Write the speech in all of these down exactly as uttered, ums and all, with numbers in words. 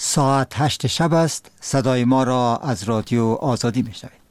ساعت هشت شب است. صدای ما را از رادیو آزادی میشنوید.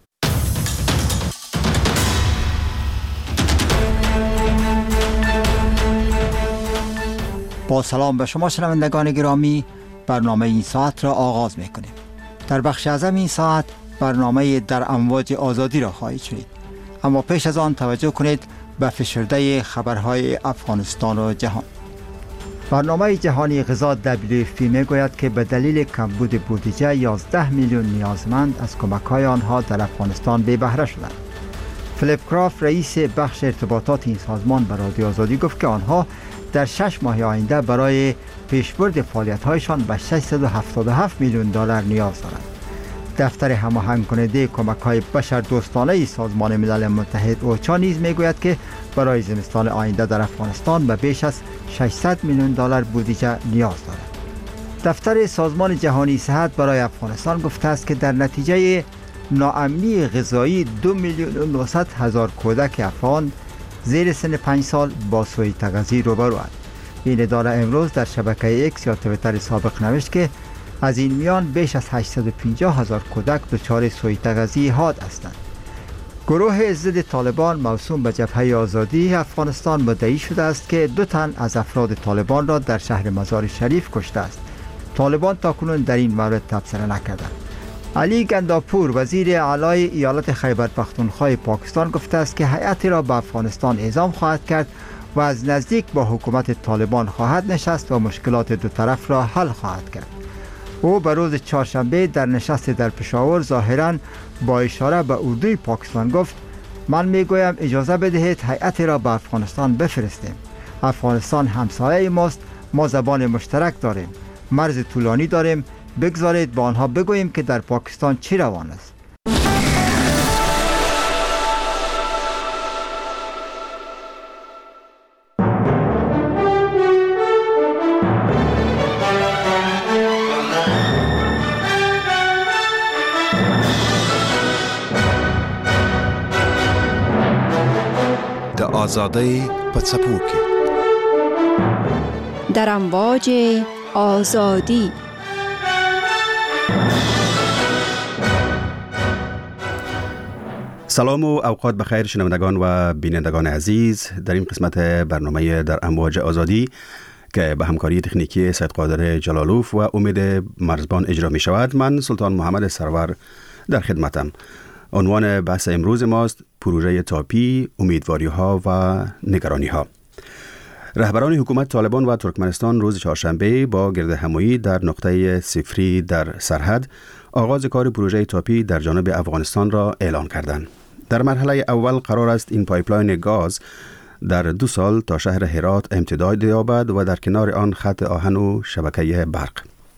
با سلام به شما شنوندگان گرامی، برنامه این ساعت را آغاز میکنیم. در بخش اعظم این ساعت برنامه در امواج آزادی را خواهید شنید، اما پیش از آن توجه کنید به فشرده خبرهای افغانستان و جهان. برنامه جهانی غذا دبلیو اف پی میگوید که به دلیل کمبود بودجه یازده میلیون نیازمند از کمک‌های آنها در افغانستان بی بهره شدند. فلیپ کرافت رئیس بخش ارتباطات این سازمان به رادیو آزادی گفت که آنها در شش ماه آینده برای پیشبرد فعالیت‌هایشان به ششصد و هفتاد و هفت میلیون دلار نیاز دارند. دفتر هماهنگ کننده کمک‌های بشردوستانه سازمان ملل متحد اوچا نیز میگوید که برای زمستان آینده در افغانستان به بیش از ششصد میلیون دلار بودجه نیاز دارد. دفتر سازمان جهانی صحت برای افغانستان گفته است که در نتیجه ناامنی غذایی دو میلیون و نهصد هزار کودک افغان زیر سن پنج سال با سوء تغذیه روبروند. این اداره امروز در شبکه ایکس یا توییتر سابق نوشت که از این میان بیش از هشتصد و پنجاه هزار کودک دچار سوء تغذیه حاد هستند. گروه ضد طالبان موسوم به جبهه آزادی افغانستان مدعی شده است که دو تن از افراد طالبان را در شهر مزار شریف کشته است. طالبان تاکنون در این مورد تبصره نکردند. علی گنداپور وزیر اعلی ایالت خیبر پختونخوا پاکستان گفته است که هیئتی را به افغانستان اعزام خواهد کرد و از نزدیک با حکومت طالبان خواهد نشست و مشکلات دو طرف را حل خواهد کرد. او به روز چهارشنبه در نشست در پشاور ظاهراً با اشاره به اردوی پاکستان گفت: من میگویم اجازه بدهید هیئتی را به افغانستان بفرستیم. افغانستان همسایه ماست، ما زبان مشترک داریم، مرز طولانی داریم، بگذارید با آنها بگوییم که در پاکستان چی روان است. آزادی پڅپوکي در امواج آزادی. سلام و اوقات بخیر شنوندگان و بینندگان عزیز. در این قسمت برنامه در امواج آزادی که به همکاری تکنیکی سید قادر جلالوف و امید مرزبان اجرا می شود، من سلطان محمد سرور در خدمتم. عنوان بحث امروز ماست پروژه تاپی، امیدواری ها و نگرانی ها. رهبران حکومت طالبان و ترکمنستان روز چهارشنبه با گرد همایی در نقطه صفری در سرحد آغاز کار پروژه تاپی در جانب افغانستان را اعلان کردند. در مرحله اول قرار است این پایپلاین گاز در دو سال تا شهر هرات امتداد یابد و در کنار آن خط آهن و شبکه برق.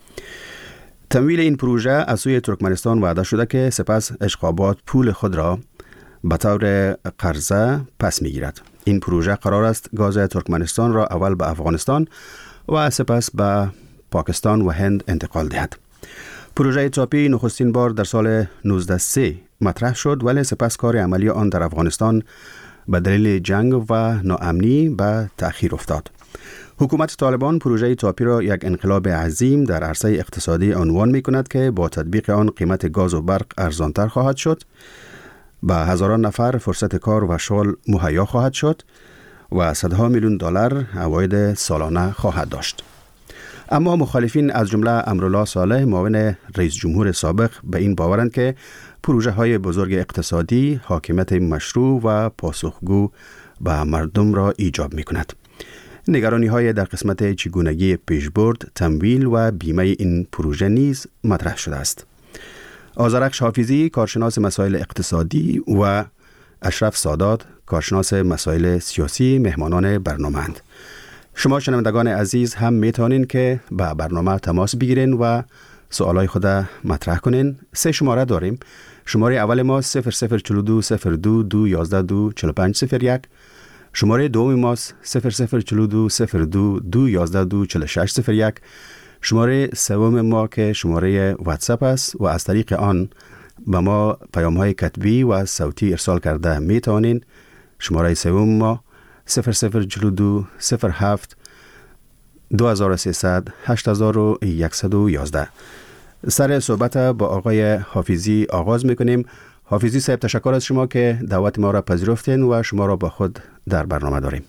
تمویل این پروژه از سوی ترکمنستان وعده شده که سپس اشقابات پول خود را به طور قرضه پس میگیرد. این پروژه قرار است گاز ترکمنستان را اول به افغانستان و سپس به پاکستان و هند انتقال دهد. پروژه تاپی نخستین بار در سال نوزده سه مطرح شد، ولی سپس کار عملی آن در افغانستان به دلیل جنگ و ناامنی به تأخیر افتاد. حکومت طالبان پروژه تاپی را یک انقلاب عظیم در عرصه اقتصادی عنوان می کند که با تطبیق آن قیمت گاز و برق ارزانتر خواهد شد، به هزاران نفر فرصت کار و شغل مهیا خواهد شد و صدها میلیون دلار عواید سالانه خواهد داشت. اما مخالفین از جمله امرالله صالح معاون رئیس جمهور سابق به این باورند که پروژه های بزرگ اقتصادی حاکمیت مشروع و پاسخگو به مردم را ایجاب می کند. نگرانی های در قسمت چگونگی پیشبرد، تمویل و بیمه این پروژه نیز مطرح شده است. آذرخش حافظی کارشناس مسائل اقتصادی و اشرف سادات کارشناس مسائل سیاسی مهمانان برنامه‌اند. شما شنوندگان عزیز هم میتونین که با برنامه تماس بگیرین و سوالای خود مطرح کنین. سه شماره داریم. شماره اول ما صفر صفر چهل و دو صفر دو دو یازده دو چهل و پنج صفر یک. شماره دوم ما صفر صفر چهل و دو صفر دو دو یازده دو چهل و شش صفر یک. شماره سوم ما که شماره واتساپ است و از طریق آن به ما پیام های کتبی و صوتی ارسال کرده میتونین. شماره سوم ما صفر صفر چهل و دو صفر هفت دو هزار و سیصد هشت هزار و صد و یازده. سر صحبت با آقای حافظی آغاز میکنیم. حافظی صاحب، تشکر از شما که دعوت ما را پذیرفتین و شما را با خود در برنامه داریم.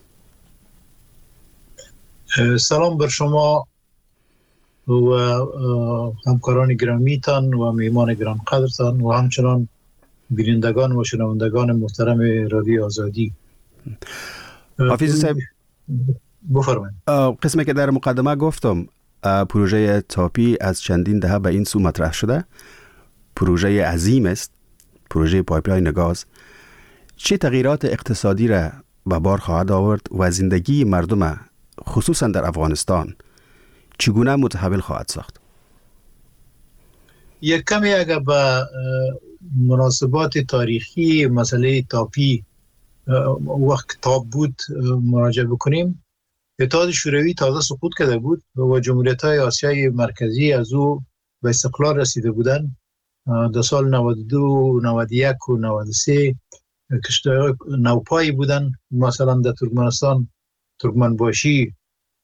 سلام بر شما و همکاران گرامیتان و میهمان گران قدرتان و همچنان بینندگان و شنوندگان محترم رادیو آزادی. حافظی صاحب بفرمایید. قسمی که در مقدمه گفتم، پروژه تاپی از چندین دهه به این سو مطرح شده. پروژه عظیم است، پروژه پایپلاین گاز. چه تغییرات اقتصادی را به بار خواهد آورد و زندگی مردم خصوصا در افغانستان چگونه متحول خواهد ساخت؟ یک کمی اگر به مناسبات تاریخی مسئله تاپی وقت تاب بود مراجعه بکنیم، اتحاد شوروی تازه سقوط کرده بود و جمهوریت‌های آسیای مرکزی از او به استقلال رسیده بودند. در سال نود و دو، نود و یک و نود و سه کشورهای نوپایی بودند. مثلا در ترکمنستان ترکمنباشی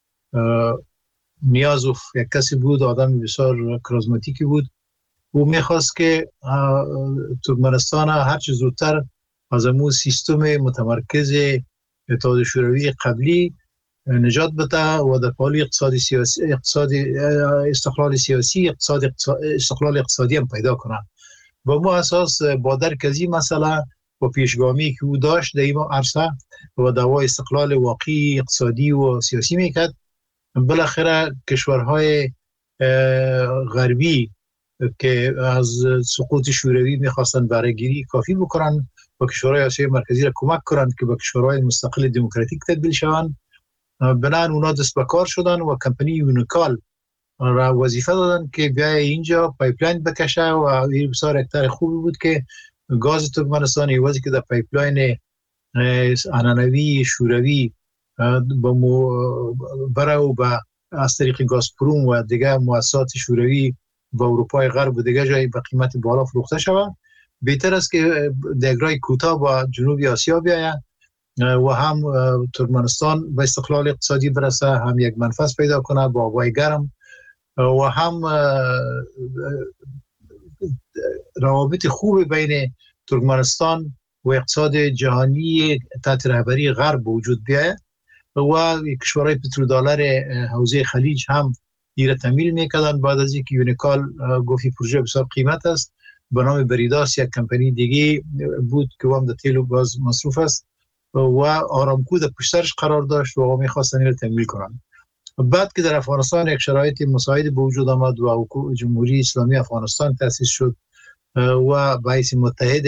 نیازوف یک کسی بود، آدم بسیار کاریزماتیکی بود. او میخواست که ترکمنستان هرچه زودتر از امو سیستم متمرکز اتحاد شوروی قبلی نجات بده و در پال اقتصادی سیاسی اقتصادی استقلال سیاسی اقتصاد استقلال اقتصادی هم پیدا کنه. و مو اساس با درک از این مسئله و پیشگامی که او داشت در این عرصه و دعوای استقلال واقعی اقتصادی و سیاسی میکرد، بالاخره کشورهای غربی که از سقوط شوروی میخواستن برگیری کافی بکنن و کشورهای آسیای مرکزی را کمک کنن که به کشورهای مستقل دموکراتیک تبدیل شوند، بنان اونا دست به کار شدن و کمپانی یونیکال را وظیفه دادن که بیای اینجا پایپلاین بکشه و این بسیار اکتر خوبی بود که گاز ترکمنستان ایوازی که در پایپلاین عنعنوی شوروی بره و به از طریق گازپروم و دیگه مؤسسات شوروی با اروپای غرب و دیگه جای به قیمت بالا فروخته شود، بهتر است که دگرای کوتاه با جنوبی آسیا بیاید و هم ترکمنستان به استقلال اقتصادی برسه، هم یک منفعت پیدا کنه با هوای گرم و هم روابط خوب بین ترکمنستان و اقتصاد جهانی تحت رهبری غرب وجود بیاید و کشورهای پترودلار حوزه خلیج هم ایره تمویل میکردن. بعد از اینکه یونیکال گفتی پروژه بسیار قیمت است، به نام بریداس یک کمپانی دیگه بود که هم در تیل و گاز مصروف است و آرامکو در پشترش قرار داشت و میخواستن ایره تمویل کنن. بعد که در افغانستان یک شرایط مساعد به وجود آمد و جمهوری اسلامی افغانستان تأسیس شد و به حیث متحد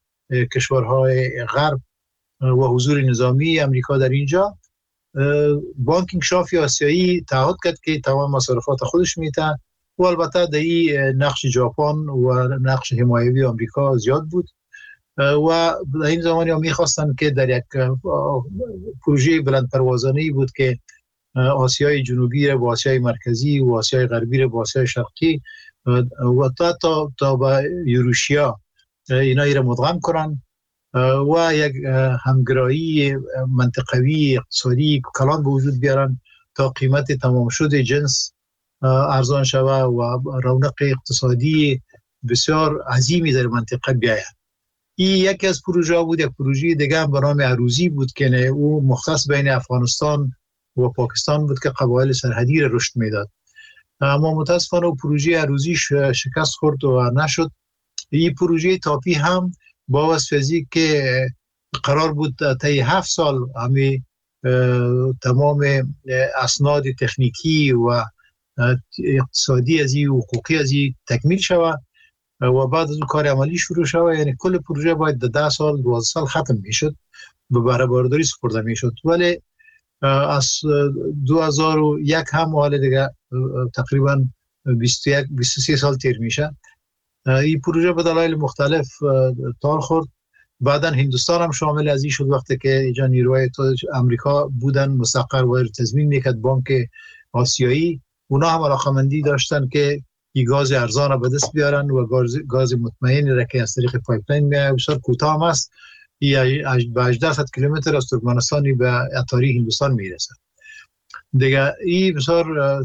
کشورهای غرب و حضور نظامی امریکا در اینجا، بانک انکشاف آسیایی تعهد کرد که تمام مصارفات خودش میته و البته در این نقش ژاپن و نقش حمایوی آمریکا زیاد بود و در این زمانی هم میخواستن که در یک پروژه بلند پروازانه‌ای بود که آسیای جنوبی را با آسیای مرکزی و آسیای غربی را با آسیای شرقی و تا تا تا به یوروشیا اینا را مدغم کنن و یک همگرایی منطقوی اقتصادی کلان به وجود بیارن تا قیمت تمام شده جنس ارزان شود و رونق اقتصادی بسیار عظیمی در منطقه بیاید. این یکی از پروژه بود. یک پروژه دیگه هم به نام عروضی بود که او مختص بین افغانستان و پاکستان بود که قبایل سرحدی را رشد میداد، اما متاسفانه پروژه عروضی شکست خورد و نشد. این پروژه تاپی هم با واسه که قرار بود تا هفت سال همه تمام اسناد تکنیکی و اقتصادی از این حقوقی از این تکمیل شود و بعد از اون کار عملی شروع شود، یعنی کل پروژه باید در ده سال دوازده سال ختم میشد، به بهره برداری سپرده میشد. ولی از دو هزار و یک هم حال دیگه تقریبا بیست و یک بیست و سه سال تیر میشه. این پروژه به دلایل مختلف تال خورد. بعدا هندوستان هم شامل از این شد وقتی که اینجا نیروهای امریکا بودن مستقر و تضمین میکرد بانک آسیایی، اونا هم علاقمندی داشتن که این گاز ارزان را به دست بیارن و گاز گاز مطمئنی را که از طریق پایپلاین میاد بسیار کوتاه هم است، به هجده صد کیلومتر از ترکمنستان به اتاری هندوستان میرسه. دیگه این بسیار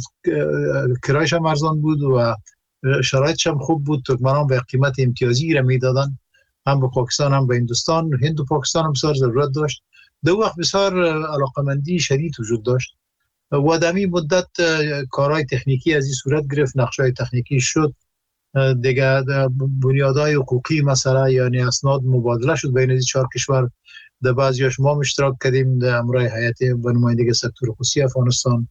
کرایش هم ارزان بود و شرایطش هم خوب بود. ترکمنان به قیمت امتیازی را میدادن، هم به پاکستان هم به هندوستان. هند و پاکستان هم بسیار ضرورت داشت. دو وقت بسیار علاقمندی شدید وجود داشت و در این مدت کارهای تکنیکی از این صورت گرفت، نقشه‌های تکنیکی شد دیگه، بنیادهای حقوقی مثلا یعنی اسناد مبادله شد بین این چهار کشور. در بعضیاش ما اشتراک کردیم در امرای هیئت به نمایندگی سکتور خصوصی افغانستان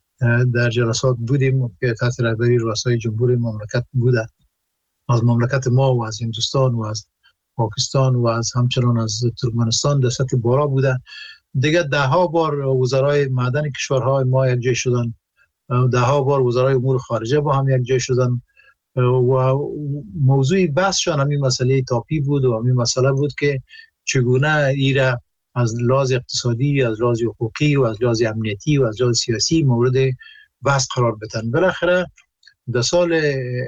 در جلسات بودیم که تحت رهبری رؤسای جمهور مملکت بوده، از مملکت ما و از هندوستان و از پاکستان و از همچنان از ترکمنستان در سطح بالا بوده. دیگه ده ها بار وزرای معدن کشورهای ما یک جای شدن، ده ها بار وزرای امور خارجه با هم یک جای شدن و موضوع بحثشان همین مسئله تاپی بود و همین مسئله بود که چگونه ایره از لحاظ اقتصادی، از لحاظ حقوقی و از لحاظ امنیتی و از لحاظ سیاسی مورد بحث قرار بدن. بالاخره در سال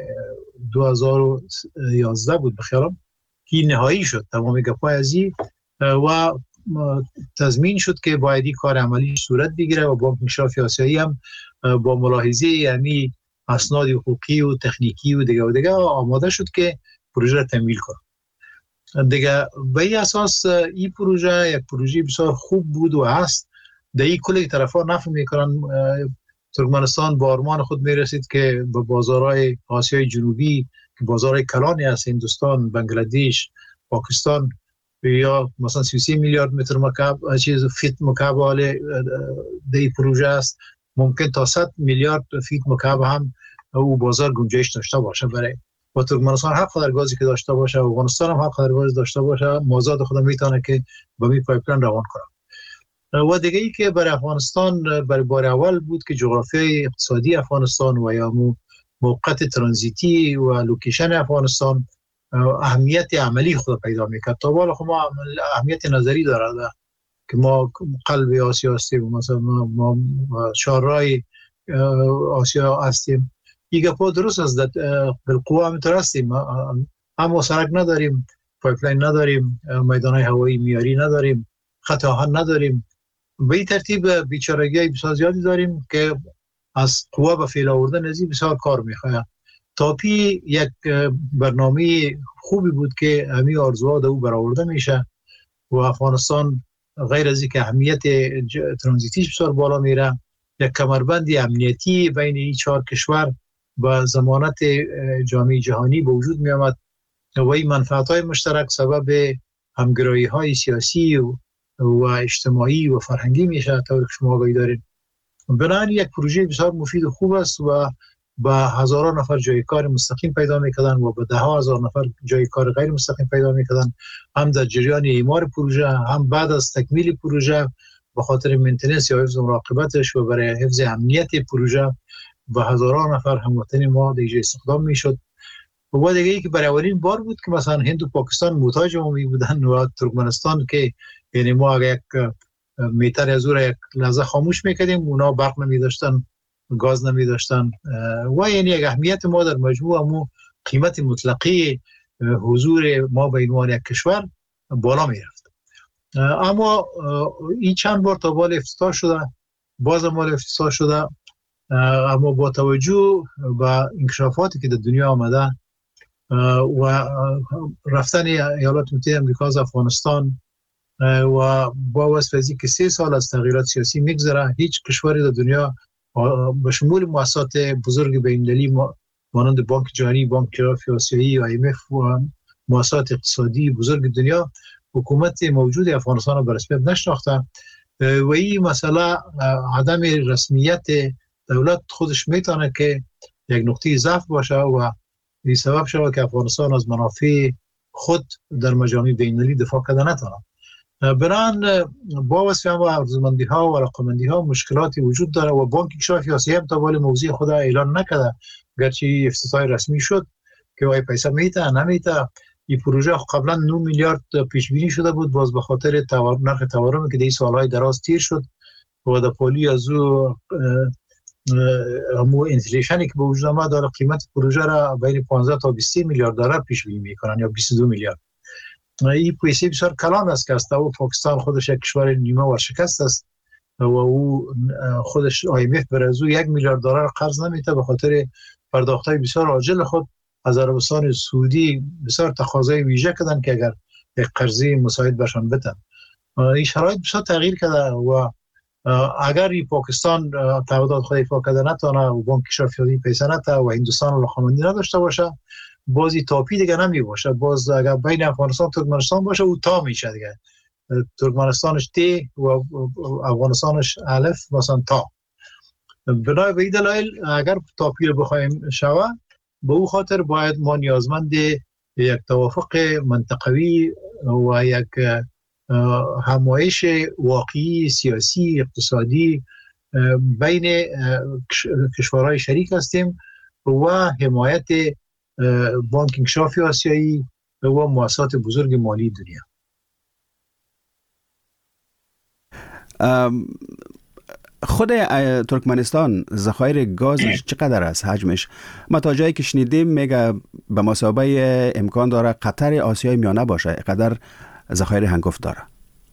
دو هزار و یازده بود بخیرم که نهایی شد تمام گپای ازی و تضمین شد که باید این کار عملی صورت بگیره و بانک انکشاف آسیایی هم با ملاحظه یعنی اسناد حقوقی و تکنیکی و دیگه و دیگه آماده شد که پروژه را تمویل کنه. دیگه به این اساس این پروژه یک پروژه بسیار خوب بود و هست. در این کل طرفا نفع میکنن. ترکمنستان با آرمان خود میرسید که به بازارهای آسیای جنوبی که بازارهای کلانی است، هندوستان، بنگلادش، پاکستان، یا مثلا سی و سه میلیارد متر مکعب چیز فیت مکعب حال در این پروژه است، ممکن تا صد میلیارد فیت مکعب هم او بازار گنجایش داشته باشه. برای و ترکمنستان حق در گازی که داشته باشه، افغانستان هم حق در گاز داشته باشه، مازاد خود میتونه که با می پایپلاین روان کنه. و دیگه ای که برای افغانستان برای بار اول بود که جغرافیای اقتصادی افغانستان و یا موقعیت ترانزیتی و لوکیشن افغانستان اهمیت عملی خود پیدا میکرد. تا بالا خب ما اهمیت نظری داره که ما قلب آسیا هستیم، مثلا ما شارای آسیا هستیم. این گپا درست است، بالقوه همینطور هستیم، اما سرک نداریم، پایپلاین نداریم، میدانهای هوایی میاری نداریم، خط آهن نداریم. به این ترتیب بیچارگی بسیار زیادی داریم که از قوه به فعل آوردن از این بسیار کار میخواد. تاپی یک برنامه خوبی بود که همین آرزوها در او برآورده میشه و افغانستان غیر از اینکه اهمیت ترانزیتیش بسیار بالا میره، یک کمربند امنیتی بین این چهار کشور با ضمانت جامعه جهانی به وجود می آمد و این منفعت‌های مشترک سبب همگرایی‌های سیاسی و, و اجتماعی و فرهنگی میشه. طور که شما آگاهی دارید، بنابراین یک پروژه بسیار مفید و خوب است و با هزاران نفر جای کار مستقیم پیدا می‌کردن و با ده ها هزار نفر جای کار غیر مستقیم پیدا می‌کردن، هم در جریان اعمار پروژه هم بعد از تکمیل پروژه به خاطر مینتیننس یا حفظ مراقبتش و برای حفظ امنیت پروژه با هزاران نفر هموطن ما دیگه استخدام میشد. و دیگه ای که برای اولین بار بود که مثلا هند و پاکستان محتاج ما می بودن و ترکمنستان که یعنی ما اگه یک میتر از اون یک لحظه خاموش میکردیم اونا برق نمی داشتن، گاز نمی داشتن و یعنی یک اهمیت ما در مجموع مو قیمت مطلقی حضور ما به عنوان یک کشور بالا می رفت. اما این چند بار تا بال افتتاح شده، باز مال افتتاح شده، اما با توجه به انکشافاتی که در دنیا آمده و رفتن ایالات متحده آمریکا از افغانستان و با واسطه که سه سال از تغییرات سیاسی میگذره، هیچ کشوری در دنیا به شمول مؤسسات بزرگ بین‌المللی مانند بانک جهانی، بانک انکشاف آسیایی و آی ام اف و مؤسسات اقتصادی بزرگ دنیا حکومت موجود افغانستان را به رسمیت نشناخته و این مسئله عدم رسمیت دولت خودش میتونه که یک نقطه ضعف باشه و این سبب شود که افغانستان از منافع خود در مجامع بین‌المللی دفاع کرده نتونه. بنابراین با وصف هم و ارزشمندی ها و رقمندی ها مشکلاتی وجود داره و بانک انکشاف آسیایی هم تا ولی موضوع خود اعلان نکرده، گرچه افتتاح رسمی شد که وای پیسه میته نمیته. این پروژه قبلا نه میلیارد پیش بینی شده بود، باز به خاطر نرخ تورمی که در این سالهای دراز تیر شد و در پالی از او همو انفلیشنی که به وجود آمد داره قیمت پروژه را بین پانزده تا بیست میلیارد دلار پیش بینی میکنن یا بیست و دو میلیارد. این پیسه بسیار کلان است که است و پاکستان خودش یک کشور نیمه ورشکست است و او خودش آی ام اف بر از او یک میلیارد دلار قرض نمیده به خاطر پرداخت‌های بسیار عاجل خود. از عربستان سعودی بسیار تقاضای ویژه کردن که اگر یک قرضی مساعد برشان بدن. این شرایط بسیار تغییر کرده و اگر ای پاکستان تعهدات خود ایفا کرده نتونه و بانک کشافیاتی پیسه نته و هندوستان لخامندی نداشته باشه، بازی تاپی دیگه نمی باشه. باز اگر بین افغانستان و ترکمنستان باشه او تا میشه دیگه. ترکمنستانش تی و افغانستانش الف مثلا تا. بنای به این دلایل اگر تاپی رو بخوایم شوه، به او خاطر باید ما نیازمند یک توافق منطقوی و یک همایش واقعی سیاسی اقتصادی بین کشورهای شریک هستیم و حمایت بانک انکشافی آسیایی و مؤسسات بزرگ مالی دنیا. خود ترکمنستان ذخایر گازش چقدر است حجمش؟ ما تا جایی که شنیدیم میگه به مثابه امکان داره قطر آسیای میانه باشه، قدر ذخایر هنگفت داره.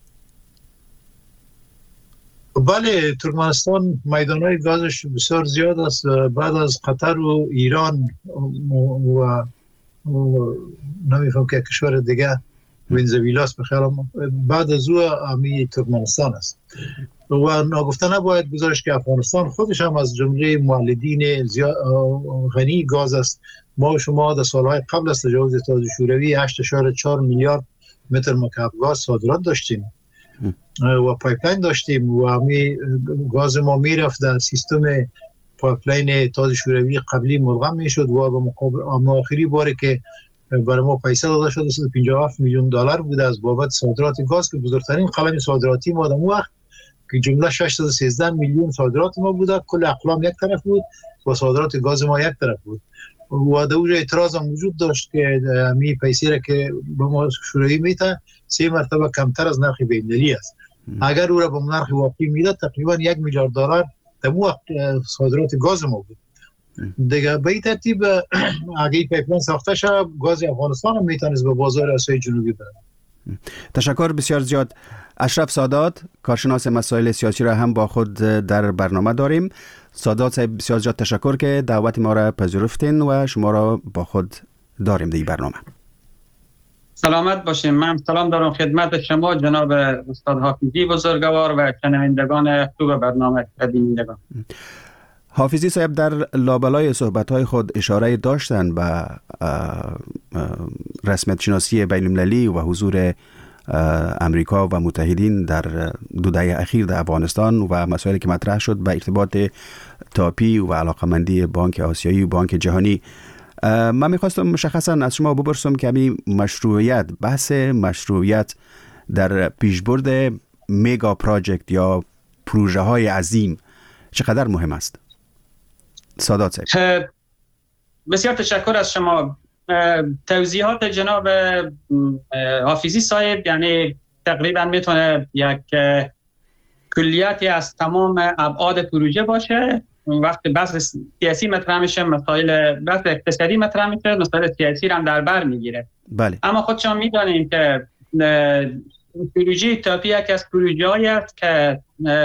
بله، ترکمنستان میدانهای گازش بسیار زیاد است. بعد از قطر و ایران و, و نمیفهم که کشور دیگه ونزویلاس بخیرم، بعد از او امی ترکمنستان است. و ناگفته نباید گذاشت که افغانستان خودش هم از جمله مولدین غنی گاز است. ما و شما در سالهای قبل از تجاوز اتحاد شوروی هشت اشاره چهار میلیارد متر مکعب گاز صادرات داشتیم و پایپلاین داشتیم و همی گاز ما میرفت در سیستم پایپلاین اتحاد شوروی قبلی ملغم میشد و به مقابل آخری باره که برای ما پیسه داده شد صد و پنجاه و هفت میلیون دلار بوده از بابت صادرات گاز که بزرگترین قلم صادراتی ما در اون وقت که جمله ششصد و سیزده میلیون صادرات ما بوده. کل اقلام یک طرف بود و صادرات گاز ما یک طرف بود و در اونجا اعتراض هم وجود داشت که می پیسه را که به ما شوروی میته سه مرتبه کمتر از نرخ بین‌المللی است. اگر او را به نرخ واقعی میداد تقریبا یک میلیارد دلار در اون وقت صادرات گاز ما بود. دیگه به این ترتیب اگه پیپلاین ساخته شد گاز افغانستان هم میتونست به بازار آسیای جنوبی بره. تشکر بسیار زیاد. اشرف سادات، کارشناس مسائل سیاسی را هم با خود در برنامه داریم. سادات صاحب بسیار زیاد تشکر که دعوت ما را پذیرفتین و شما را با خود داریم در این برنامه. سلامت باشیم. من سلام دارم خدمت شما جناب استاد حافظی بزرگوار و شنوندگان خوب برنامه بینندگان. حافظی صاحب در لابلای صحبت‌های خود اشاره داشتن به رسمیت شناسی بین المللی و حضور امریکا و متحدین در دو دهه اخیر در افغانستان و مسائلی که مطرح شد به ارتباط تاپی و علاقمندی بانک آسیایی و بانک جهانی. من میخواستم مشخصا از شما بپرسم که همین مشروعیت، بحث مشروعیت در پیشبرد میگا پراجکت یا پروژه های عظیم چقدر مهم است؟ سادات صاحب. بسیار تشکر از شما. توضیحات جناب حافظی صاحب یعنی تقریبا میتونه یک کلیتی از تمام ابعاد پروژه باشه. وقتی بحث سیاسی مطرح میشه، مسائل بحث اقتصادی مطرح میشه، مسائل سیاسی رو هم در بر میگیره. بله. اما خودشان میدانیم که پروژه تاپی یک از پروژه‌ای است که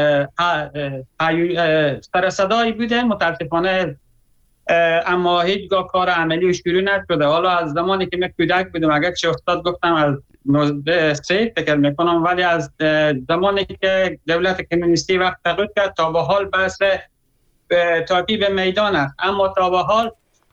سر صدایی بوده متاسفانه، اما هیچگاه کار عملی و شروع نشده. حالا از زمانی که من کودک بودم، اگر چه استاد گفتم از نوزده سه فکر میکنم، ولی از زمانی که دولت کمونیستی وقت تغییر کرد تا به حال بحث تاپی به میدان است، اما تا به حال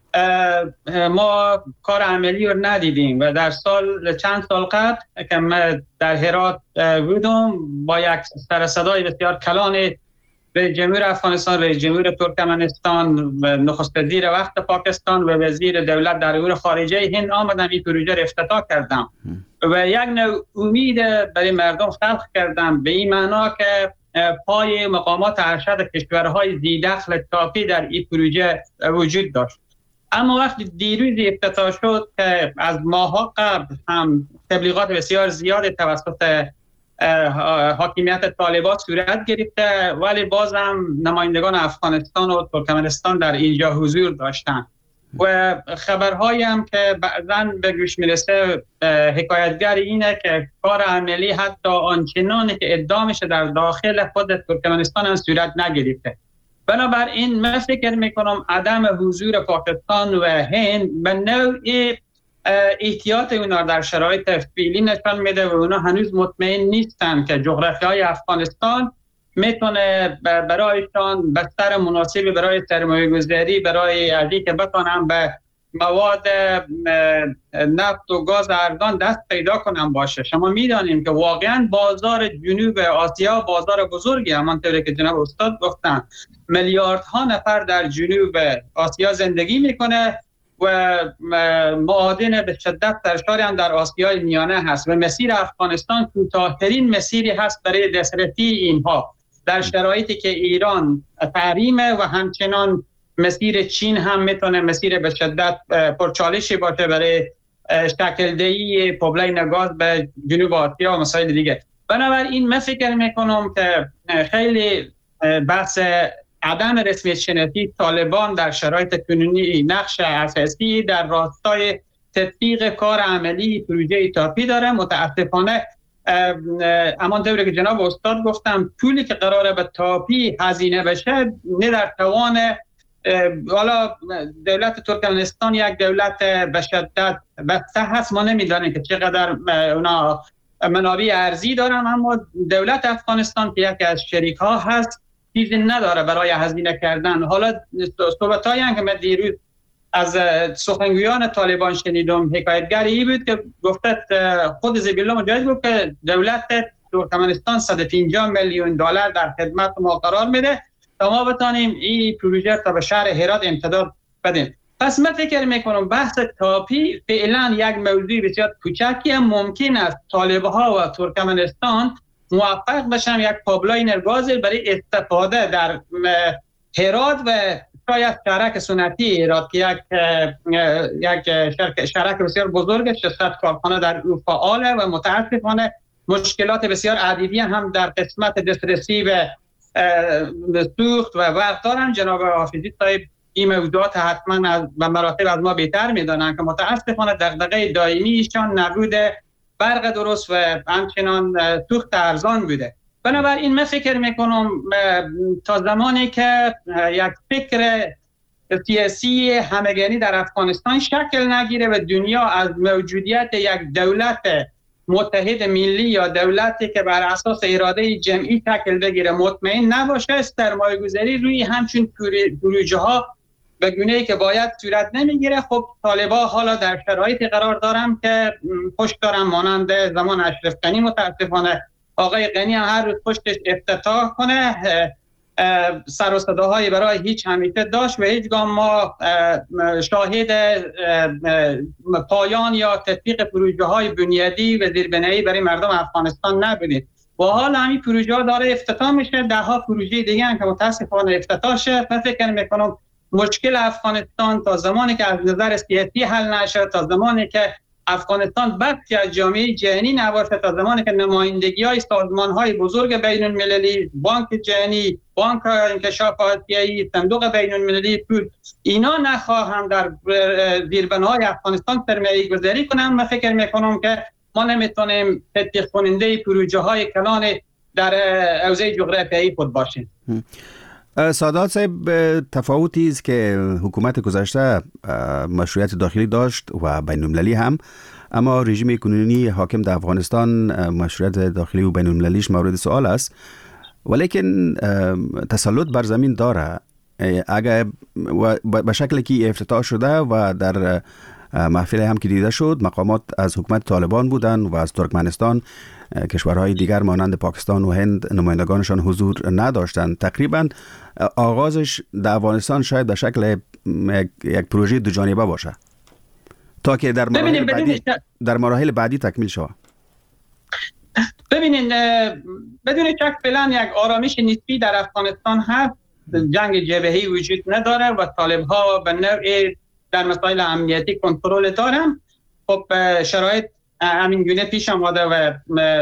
ما کار عملی رو ندیدیم و در سال چند سال قبل که من در هرات بودم با یک سر صدای بسیار کلان رئیس جمهور افغانستان، رئیس جمهور ترکمنستان، نخست وزیر وقت پاکستان و وزیر دولت در امور خارجه هند آمدم این پروژه را افتتاح کردم و یک نوع امید برای مردم خلق کردم به این معنا که پای مقامات ارشد کشورهای ذی دخل تاپی در این پروژه وجود داشت. اما وقتی دیروز افتتاح شد که از ماها قبل هم تبلیغات بسیار زیاد توسط حاکمیت طالبان صورت گرفته، ولی باز هم نمایندگان افغانستان و ترکمنستان در اینجا حضور داشتند و خبرهایی هم که بعضاً به گوش میرسه حکایتگر اینه که کار عملی حتی آنچنانی که ادعا میشه در داخل خود ترکمنستان هم صورت نگرفته. بنابراین من فکر میکنم عدم حضور پاکستان و هند به نوعی احتیاط اونا در شرایط فعلی نشان میده و اونا هنوز مطمئن نیستن که جغرافیای افغانستان میتونه برایشان بستر مناسبی برای سرمایه گذاری، برای ازی که بتونن به مواد نفت و گاز ارزان دست پیدا کنن باشه. شما میدانیم که واقعا بازار جنوب آسیا بازار بزرگی، همانطوری که جناب استاد گفتن میلیاردها نفر در جنوب آسیا زندگی میکنه و معادن به شدت سرشاری هم در آسیای میانه هست و مسیر افغانستان کوتاه‌ترین مسیری هست برای دسترسی اینها در شرایطی که ایران تحریمه و همچنان مسیر چین هم میتونه مسیر به شدت پرچالشی باشه برای شکل دهی پیپلاین گاز به جنوب آسیا و مسائل دیگه. بنابراین من فکر میکنم که خیلی بحث عدم رسمیت شناسی طالبان در شرایط کنونی نقش اساسی در راستای تطبیق کار عملی پروژه تاپی داره. متاسفانه امان دوره که جناب استاد گفتم پولی که قراره به تاپی هزینه بشه نه در توان حالا دولت ترکمنستان یک دولت به شدت بسته هست، ما نمیدانیم که چقدر اونا منابع ارزی دارن، اما دولت افغانستان که یکی از شریک ها هست چیزی نداره برای هزینه کردن. حالا صحبتایی که من دیروز از سخنگویان طالبان شنیدم حکایتگری بود که گفته خود زبیلا مجاهد گفت که دولت ترکمنستان صد و پنجاه میلیون دلار در خدمت ما قرار میده تا ما بتانیم این پروژه تا به شهر هرات امتداد بدیم. پس من فکر میکنم بحث تاپی فعلا یک موضوع بسیار کوچکی هم ممکن است طالبها و ترکمنستان موفق بشن یک پایپلاین گاز برای استفاده در هرات و شاید شرک سنتی هرات که یک یک شرک شرک بسیار بزرگ شصت کارخانه در او فعاله و متاسفانه مشکلات بسیار عدیدی هم در قسمت دسترسی به سوخت و برق دارن. جناب حافظی صاحب این موضوعات حتما از به مراتب از ما بهتر میدانن که متاسفانه دغدغه دائمی ایشان نبود برق درست و همچنان سوخت ارزان بوده. بنابراین من فکر میکنم تا زمانی که یک فکر سیاسی همگانی در افغانستان شکل نگیره و دنیا از موجودیت یک دولت متحد ملی یا دولتی که بر اساس اراده جمعی شکل بگیره مطمئن نباشه، سرمایه گذاری روی همچین پروژه ها به گونه‌ای که باید صورت نمیگیره. خب طالبا حالا در شرایطی قرار دارن که پشت دارن، مانند زمان اشرف غنی متاسفانه آقای غنی هم هر روز پشتش افتتاح کنه، سر و صداهایی برای هیچ همیشه داشت و هیچ گام ما شاهد پایان یا تطبیق پروژه های بنیادی و زیربنایی برای مردم افغانستان نبودیم. و حالا همین پروژه ها داره افتتاح میشه، ده ها پروژه دیگه هم که متاسفانه افتتاح شد. من فکر میکنم مشکل افغانستان تا زمانی که از نظر سیاسی حل نشه، تا زمانی که افغانستان بخشی از جامعه جهانی نباشه، تا زمانی که نمایندگی های سازمان های بزرگ بین المللی، بانک جهانی، بانک انکشاف آسیایی، صندوق بین المللی پول اینا نخواهند در زیربناهای افغانستان سرمایه گذاری کنند، من فکر میکنم که ما نمیتونیم تطبیق کننده پروژه های کلان در حوزه جغرافیایی خود باشیم. سادات صاحب، تفاوتی است که حکومت گذشته مشروعیت داخلی داشت و بین المللی هم، اما رژیم کنونی حاکم در افغانستان مشروعیت داخلی و بین المللیش مورد سوال است، ولیکن تسلط بر زمین داره. اگر به شکلی که افتتاح شده و در محفل هم که دیده شد مقامات از حکومت طالبان بودن و از ترکمنستان، کشورهای دیگر مانند پاکستان و هند نمایندگانشان حضور نداشتند. تقریبا آغازش در افغانستان شاید به شکل یک پروژه دو جانبه باشه تا که در مراحل بعدی در مراحل بعدی تکمیل شود. ببینید بدون شک فعلا یک آرامش نسبی در افغانستان هست، جنگ جبهه‌ای وجود نداره و طالب‌ها به نوعی در مسائل امنیتی کنترل دارن. خب شرایط همین گونه پیش آمده و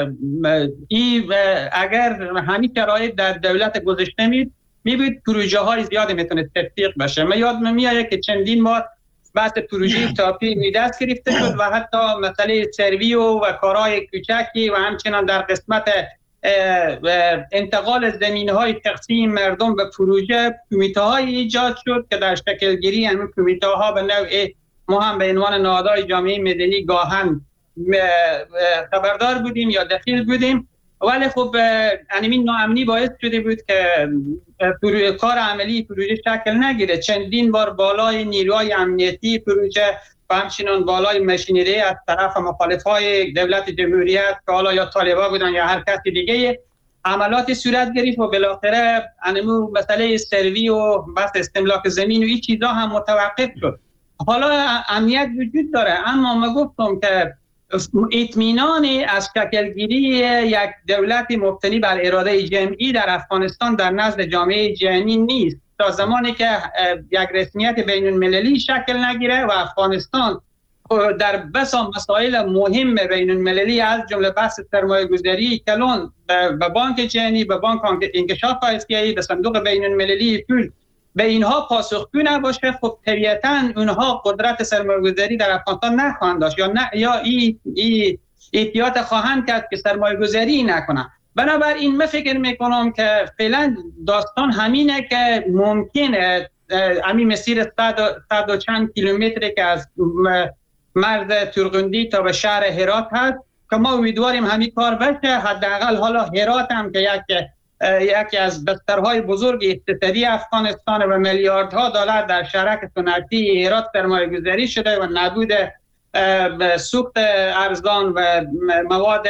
این اگر همین شرایط در دولت گذشته می میبود پروژه های زیادی میتونه تطبیق بشه. من یادم میاد که چندین بار بحث پروژه تاپی دست گرفته شد و حتی مسئله سرویو و کارهای کوچکی و همچنان در قسمت انتقال زمین‌های تقسیم مردم به پروژه کمیته‌های ایجاد شد که در شکل گیری همین کمیته‌ها به نوع ما هم به عنوان نهادهای جامعه مدنی گاهن خبردار بودیم یا دخیل بودیم، ولی خب همین ناامنی باعث شده بود که کار عملی پروژه شکل نگیره. چندین بار بالای نیروهای امنیتی پروژه و همچنان بالای ماشینری از طرف مخالفای دولت جمهوریت که حالا یا طالبان بودن یا هر کسی دیگه عملاتی صورت گرفت و بالاخره انمو مسئله سروی و بحث استملاک زمین و این چیزا هم متوقف شد. حالا امنیت وجود داره، اما ما گفتم که اطمینان از شکلگیری یک دولت مبتنی بر اراده جمعی در افغانستان در نزد جامعه جهانی نیست تا زمانی که یک رسمیت بین المللی شکل نگیره و افغانستان در بسا مسائل مهم بین المللی از جمله بحث سرمایه گذاری کلان به بانک جهانی، به بانک انکشاف آسیایی، به صندوق بین المللی پول به اینها پاسخگو نباشه، خب طبیعتاً اونها قدرت سرمایه‌گذاری در افغانستان نخواهند داشت یا نه یا ای ای احتیاط خواهند کرد که سرمایه‌گذاری نکنند. بنابراین من فکر میکنم که فعلا داستان همینه که ممکنه همین مسیر صد و چند کیلومتری که از مرز تورغندی تا به شهر هرات هست که ما امیدواریم همین کار بشه. حداقل حالا هرات هم که یک یکی از بسترهای بزرگ اقتصادی افغانستان و میلیاردها دلار در شرک صنعتی هرات سرمایه‌گذاری شده و نبود سوخت ارزان و مواد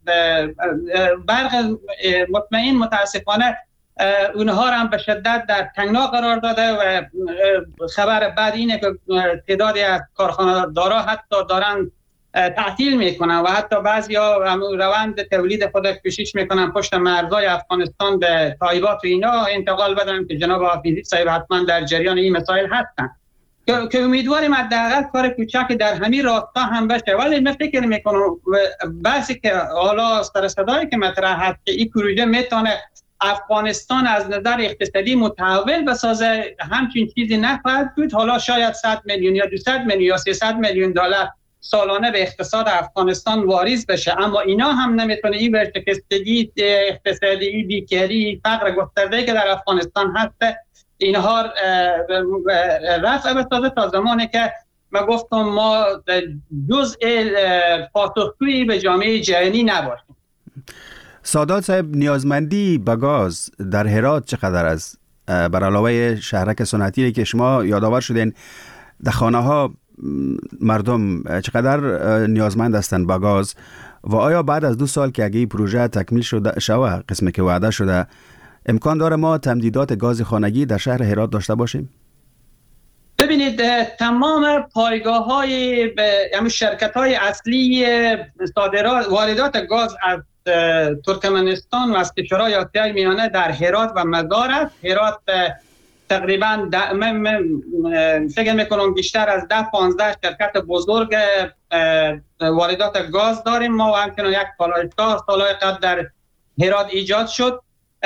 برق مطمئن متاسفانه اونها هم به شدت در تنگنا قرار داده و خبر بعد اینه که تعدادی از کارخانه‌دارا حتی دارن تعطیل میکنن و حتی بعضیا روند تولید خود کوشش میکنن پشت مرزهای افغانستان به تایبات و اینا انتقال بدن که جناب حافظی صاحب حتما در جریان این مسائل هستن که امیدواریم حداقل کار کوچک در همین راستا هم بشه. ولی من فکر میکنم بحثی که حالا سر صدایی که مطرح هست که این پروژه میتونه افغانستان از نظر اقتصادی متحول بسازه، همچین چیزی نخواهد بود. حالا شاید صد میلیون یا دویست میلیون یا سیصد میلیون دلار سالانه به اقتصاد افغانستان واریز بشه، اما اینا هم نمیتونه این ورشکستگی اقتصادی، بیکاری، فقر گسترده که در افغانستان هست اینها رفع بسازه تا زمانی که ما گفتم ما جزء پاسخگویی به جامعه جهانی نباشیم. سادات صاحب، نیازمندی به گاز در هرات چقدر است؟ بر علاوه شهرک صنعتی که شما یادآور شدین، در خانه ها مردم چقدر نیازمند هستند به گاز و آیا بعد از دو سال که اگه این پروژه تکمیل شده شوه قسمی که وعده شده امکان داره ما تمدیدات گاز خانگی در شهر هرات داشته باشیم؟ ببینید تمام پایگاه های یعنی شرکت های اصلی صادرات واردات گاز از ترکمنستان و از کشورهای آسیای میانه در هرات و مزار است. هرات تقریبا فکر میکنم بیشتر از ده پانزده شرکت بزرگ واردات گاز داریم ما و همچنان یک پالایشگاه سالهای قبل در هرات ایجاد شد.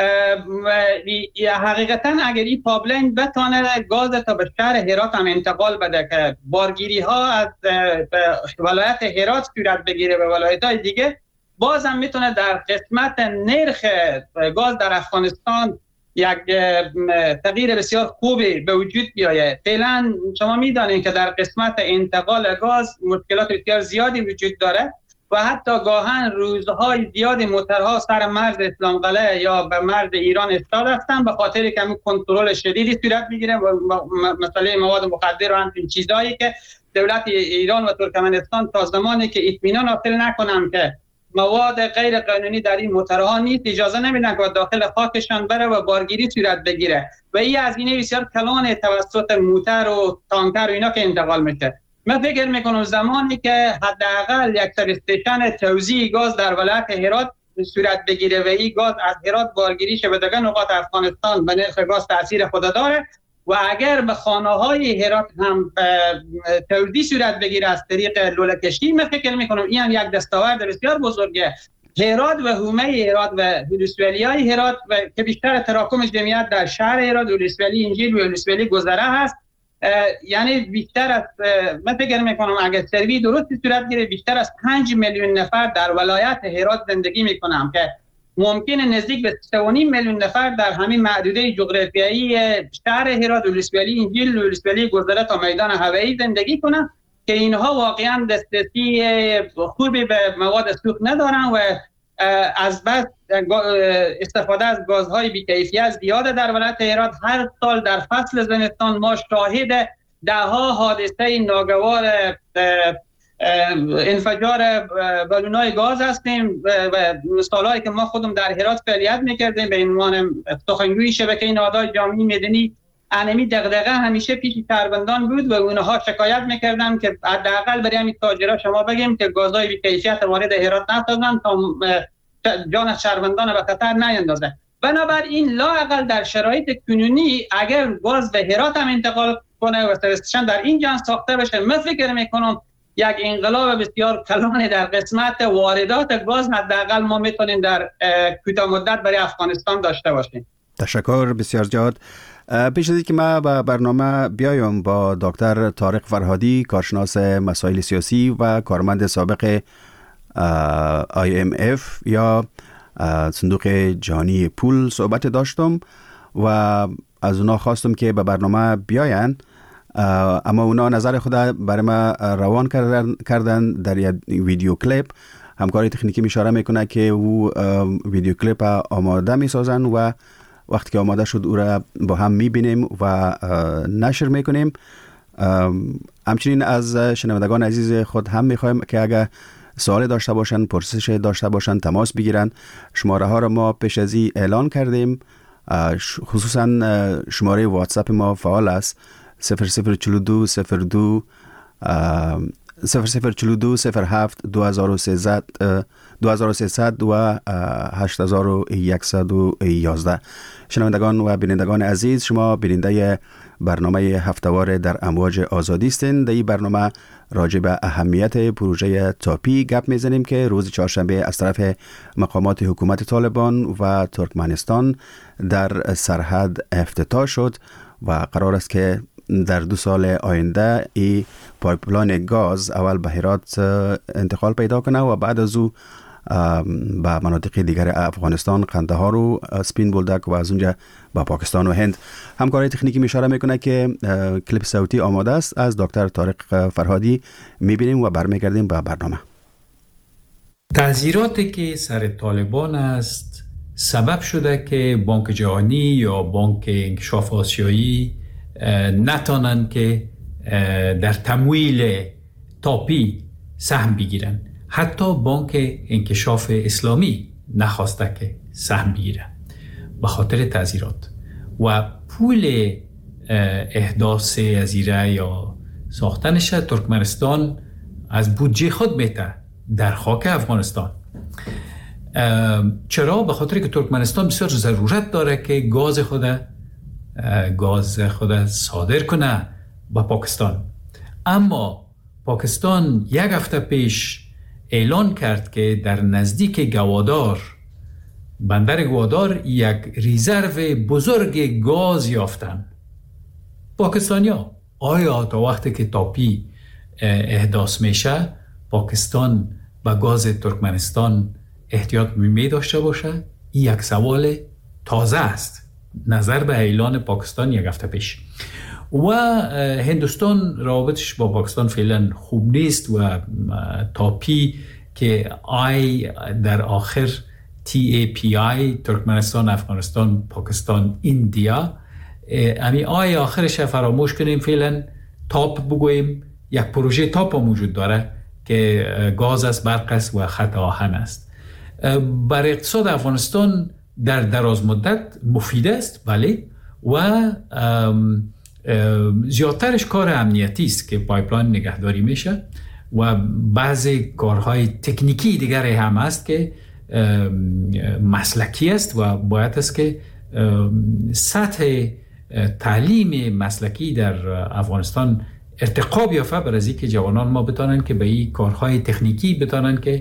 حقیقتا اگر این پایپلاین بتونه گاز تا به شهر هرات هم انتقال بده که بارگیری ها از ولایت هرات صورت بگیره به ولایت های دیگه، باز هم میتونه در قسمت نرخ گاز در افغانستان یک تغییر بسیار خوبی به وجود بیاید. فعلا شما میدانید که در قسمت انتقال گاز مشکلات بسیار زیادی وجود داره و حتی گاهن روزهای زیادی موترها سر مرز اسلام قلعه یا به مرز ایران استاد هستن به خاطر که کنترل شدیدی صورت میگیره و مسئله مواد مخدر و همین چیزایی که دولت ایران و ترکمنستان تا زمانی که اطمینان حاصل نکنن که مواد غیر قانونی در این موترها نیست اجازه نمیدن که داخل خاکشان بره و بارگیری صورت بگیره و این هزینه بسیار کلان توسط موتر و تانکر و اینا که انتقال میشه. من فکر میکنم زمانی که حداقل یک سب استیشن توزیع گاز در ولایت هرات صورت بگیره و این گاز از هرات بارگیری شه به دیگر نقاط افغانستان به نرخ گاز تاثیر خود داره و اگر به خانه های هرات هم توزیع صورت بگیره از طریق لوله کشی، من فکر میکنم این هم یک دستاورد بسیار بزرگه. هرات و حومه هرات و ولسوالی های هرات و که بیشتر تراکم جمعیت در شهر هرات، ولسوالی انجیل و ولسوالی گذره هست، یعنی بیشتر از من فکر میکنم اگر سروی درستی صورت گیره بیشتر از پنج میلیون نفر در ولایت هرات زندگی میکنم که ممکنه نزدیک به سه و نیم میلیون نفر در همین محدوده جغرافیایی شهر هرات، ولسوالی انجیل، ولسوالی گذره تا میدان هوایی زندگی کنن که اینها واقعا دسترسی خوبی به مواد سوخت ندارن و از بس استفاده از گازهای بی‌کیفیت زیاده در ولایت هرات. هر سال در فصل زمستان ما شاهد دهها حادثه ناگوار انفجار بالونای گاز هستیم و سالهایی که ما خودم در هرات فعالیت میکردیم به عنوان سخنگوی شبکه نهادهای جامعه مدنی، انمی دغدغه همیشه پیش شهروندان بود و اونها شکایت میکردن که حداقل برای همین تاجرها شما بگیم که گازهای بی‌کیفیت وارد هرات نسازن تا جان شهروندان به خطر نیندازه. بنابراین لااقل در شرایط کنونی اگر گاز به هرات هم انتقال کنه و سرستشن در اینجا ساخته بشه، من فکر میکنم یک انقلاب بسیار کلان در قسمت واردات گاز حداقل ما میتونیم در کوتاه مدت برای افغانستان داشته باشیم. تشکر بسیار زیاد. پیش از اینکه ما به برنامه بیایم با دکتر طارق فرهادی، کارشناس مسائل سیاسی و کارمند سابق آی ام اف یا صندوق جهانی پول صحبت داشتم و از اونا خواستم که به برنامه بیاین، اما اونا نظر خود برای ما روان کردن, کردن در یک ویدیو کلیپ. همکاری تکنیکی اشاره میکنه که او ویدیو کلیپ آماده میسازن و وقتی که آماده شد او را با هم میبینیم و نشر میکنیم. همچنین از شنوندگان عزیز خود هم میخوایم که اگر سوال داشته باشن، پرسش داشته باشن، تماس بگیرن. شماره ها را ما پیش از این اعلان کردیم، خصوصا شماره واتساپ ما فعال است صفر صفر چهل و دو صفر دو صفر صفر چهل و دو صفر هفت دو هزار و سیصد دو هزار و سیصد و هشت هزار و صد و یازده. شنوندگان و بینندگان عزیز، شما بیننده برنامه هفتهوار در امواج آزادی هستین. در این برنامه راجع به اهمیت پروژه تاپی گپ میزنیم که روز چهارشنبه از طرف مقامات حکومت طالبان و ترکمنستان در سرحد افتتاح شد و قرار است که در دو سال آینده این پایپلاین گاز اول به هرات انتقال پیدا کنه و بعد از او به مناطق دیگر افغانستان، قندهار و سپین بولدک و از اونجا به پاکستان و هند. همکاری تکنیکی اشاره میکنه که کلیپ صوتی آماده است. از دکتر طارق فرهادی میبینیم و برمیگردیم به برنامه. تعذیراتی که سر طالبان است سبب شده که بانک جهانی یا بانک انکشاف آسیایی نتانند که در تمویل تاپی سهم بگیرن. حتی بانک انکشاف اسلامی نخواسته که سهم بگیره به خاطر تعذیرات و پول احداث جزیره یا ساختنش ترکمنستان از بودجه خود میته در خاک افغانستان. چرا؟ به خاطر که ترکمنستان بسیار ضرورت داره که گاز خود گاز خود صادر کنه به پاکستان. اما پاکستان یک هفته پیش اعلان کرد که در نزدیک گوادار، بندر گوادار، یک ریزرو بزرگ گاز یافتن. پاکستانیا آیا تا وقتی که تاپی احداث میشه پاکستان به گاز ترکمنستان احتیاط می داشته باشه؟ این یک سوال تازه است نظر به اعلان پاکستان یک هفته پیش. و هندوستان روابطش با پاکستان فعلا خوب نیست و تاپی که آی در آخر تی ای پی آی ترکمنستان، افغانستان، پاکستان، ایندیا، امی آی آخرش فراموش کنیم، فعلا تاپ بگوییم. یک پروژه تاپ موجود داره که گاز است، برق است و خط آهن است. بر اقتصاد افغانستان در دراز مدت مفید است بله، و زیادترش کار امنیتی است که پایپلاین نگهداری میشه و بعضی کارهای تکنیکی دیگر هم است که مسلکی است و باید است که سطح تعلیم مسلکی در افغانستان ارتقا بیافته بر از اینکه جوانان ما بتانن که به این کارهای تکنیکی بتانن که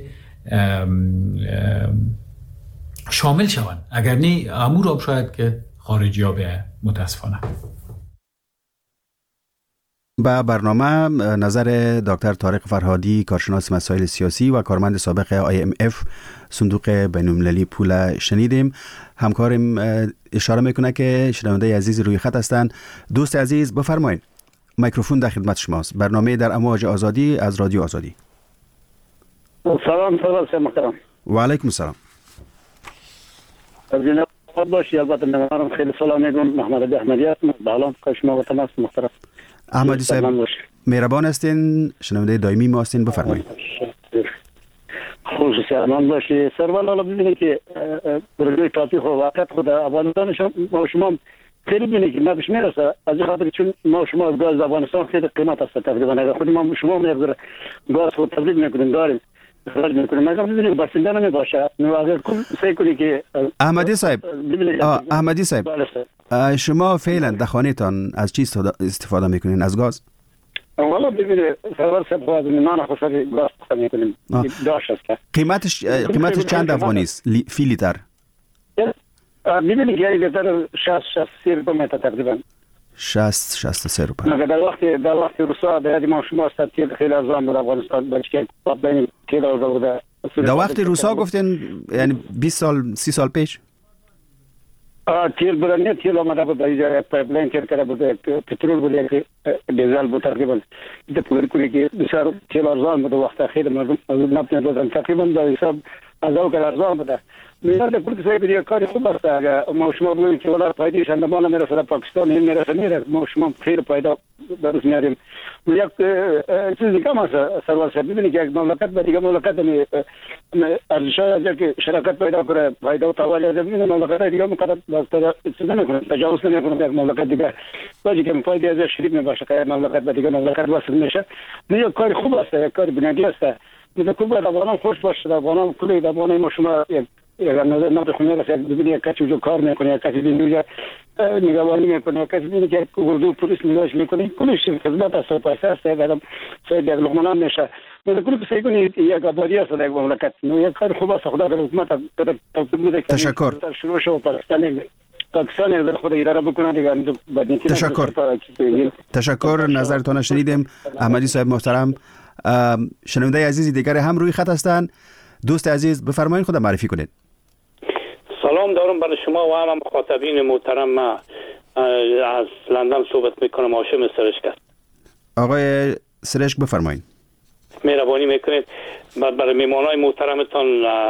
شامل شوند. اگر نه امور هم شاید که خارجی ها به متاسفانه. با برنامه نظر دکتر طارق فرهادی، کارشناس مسائل سیاسی و کارمند سابق آی ام اف صندوق بین‌المللی پول شنیدیم. همکارم اشاره میکنه که شنونده عزیز روی خط هستند. دوست عزیز بفرمایید، میکروفون در خدمت شماست. برنامه در امواج آزادی از رادیو آزادی. سلام سلام محترم. و علیکم السلام. جناب باشی، البته من خیلی سلام میگم. محمد علی احمدی هستم. بالا شما و تماس محترم. احمدی صاحب مهربان هستین، شنونده دائمی ما هستین، بفرمایید. خصوصی امان باشی. سروال حالا ببینید که برای تاپیک و واقعیت خود افغانستان ما شما خیلی ببینید که ما بهش میرسه، از خاطر چون ما شما گاز افغانستان خیلی قیمت است تقریبا. اگر خود ما شما میگذره گاز خود تولید میکنیم داریم اخراج میکنیم، مگر ببینید بسنده نمیباشه. نو اگر کل سعی کنی که احمدی صاحب احمدی صاحب شما فعلا در خانه‌تان از چی استفاده میکنین؟ از گاز؟ والا ببینید سروال صاحب خود نان خصوصی گاز استفاده میکنیم. داش است. قیمتش قیمتش چند افغانی است فی لیتر؟ ببینید یعنی لیتر شصت شصت سه روپیه تقریبا. شصت شصت سه روپیه. مگر در وقت در وقت روسا در ما شما است تیل خیلی ارزان بود افغانستان بچه بین تیل ارزان بود. در وقت روسا گفتین یعنی بیست سال سی سال پیش؟ تیل برنده تیل آمده بود در پایپلاین تیل کرده بود، پترول بود که دیزل بود تقریبا. این پول کنی که بسیار تیل ارزان بود وقت خیلی مردم نبودن دادن تقریبا در حساب از او که ارزان بود. میاد پول که سعی کاری خوب است. اگر ما شما بگوییم که ولی پایدیش اندمان میرسه در پاکستان این میرسه میره، ما شما خیلی پایدا درست میاریم. یک چیزی کم است سروال صاحب. ببینید که یک مملکت به دیگه مملکت ارزش های که شراکت پیدا کنه پایدا و توالی ببینید مملکت دیگه مقدر چیز نمیکنه، تجاوز نمیکنه یک مملکت دیگه باید که فایده از شریک نباشه که مملکت به دیگه مملکت وصل میشه. یک کاری خوب است، یک کاری بنیادی است. میگه خوب باید افغانان خوش باشه، افغانان کلی افغانان ما شما اگر نظر خونه رسید ببینید کسی جو کار میکنه، کسی دیگه نگهبانی میکنه، کسی دیگه که اردو پلیس نگاهش میکنه، کلش خدمت است و پیسه است. بعدم سید یک لقمه نمیشه. میگه کلی بسیار کنید یک آبادی است در مملکت. نو یک کار خوب است خدا در حکومت بوده که تشکر شروع شو پاکستان پاکستان در خود اداره بکنه دیگه. تشکر تشکر نظرتون شنیدیم. احمدی صاحب محترم. شنونده عزیزی دیگر هم روی خط هستند. دوست عزیز بفرمایید خود معرفی کنید. سلام دارم برای شما و هم مخاطبین محترم. ما از لندن صحبت میکنم. هاشم سرشک است. آقای سرشک بفرمایید. مهربانی میکنید. برای میمانای محترمتان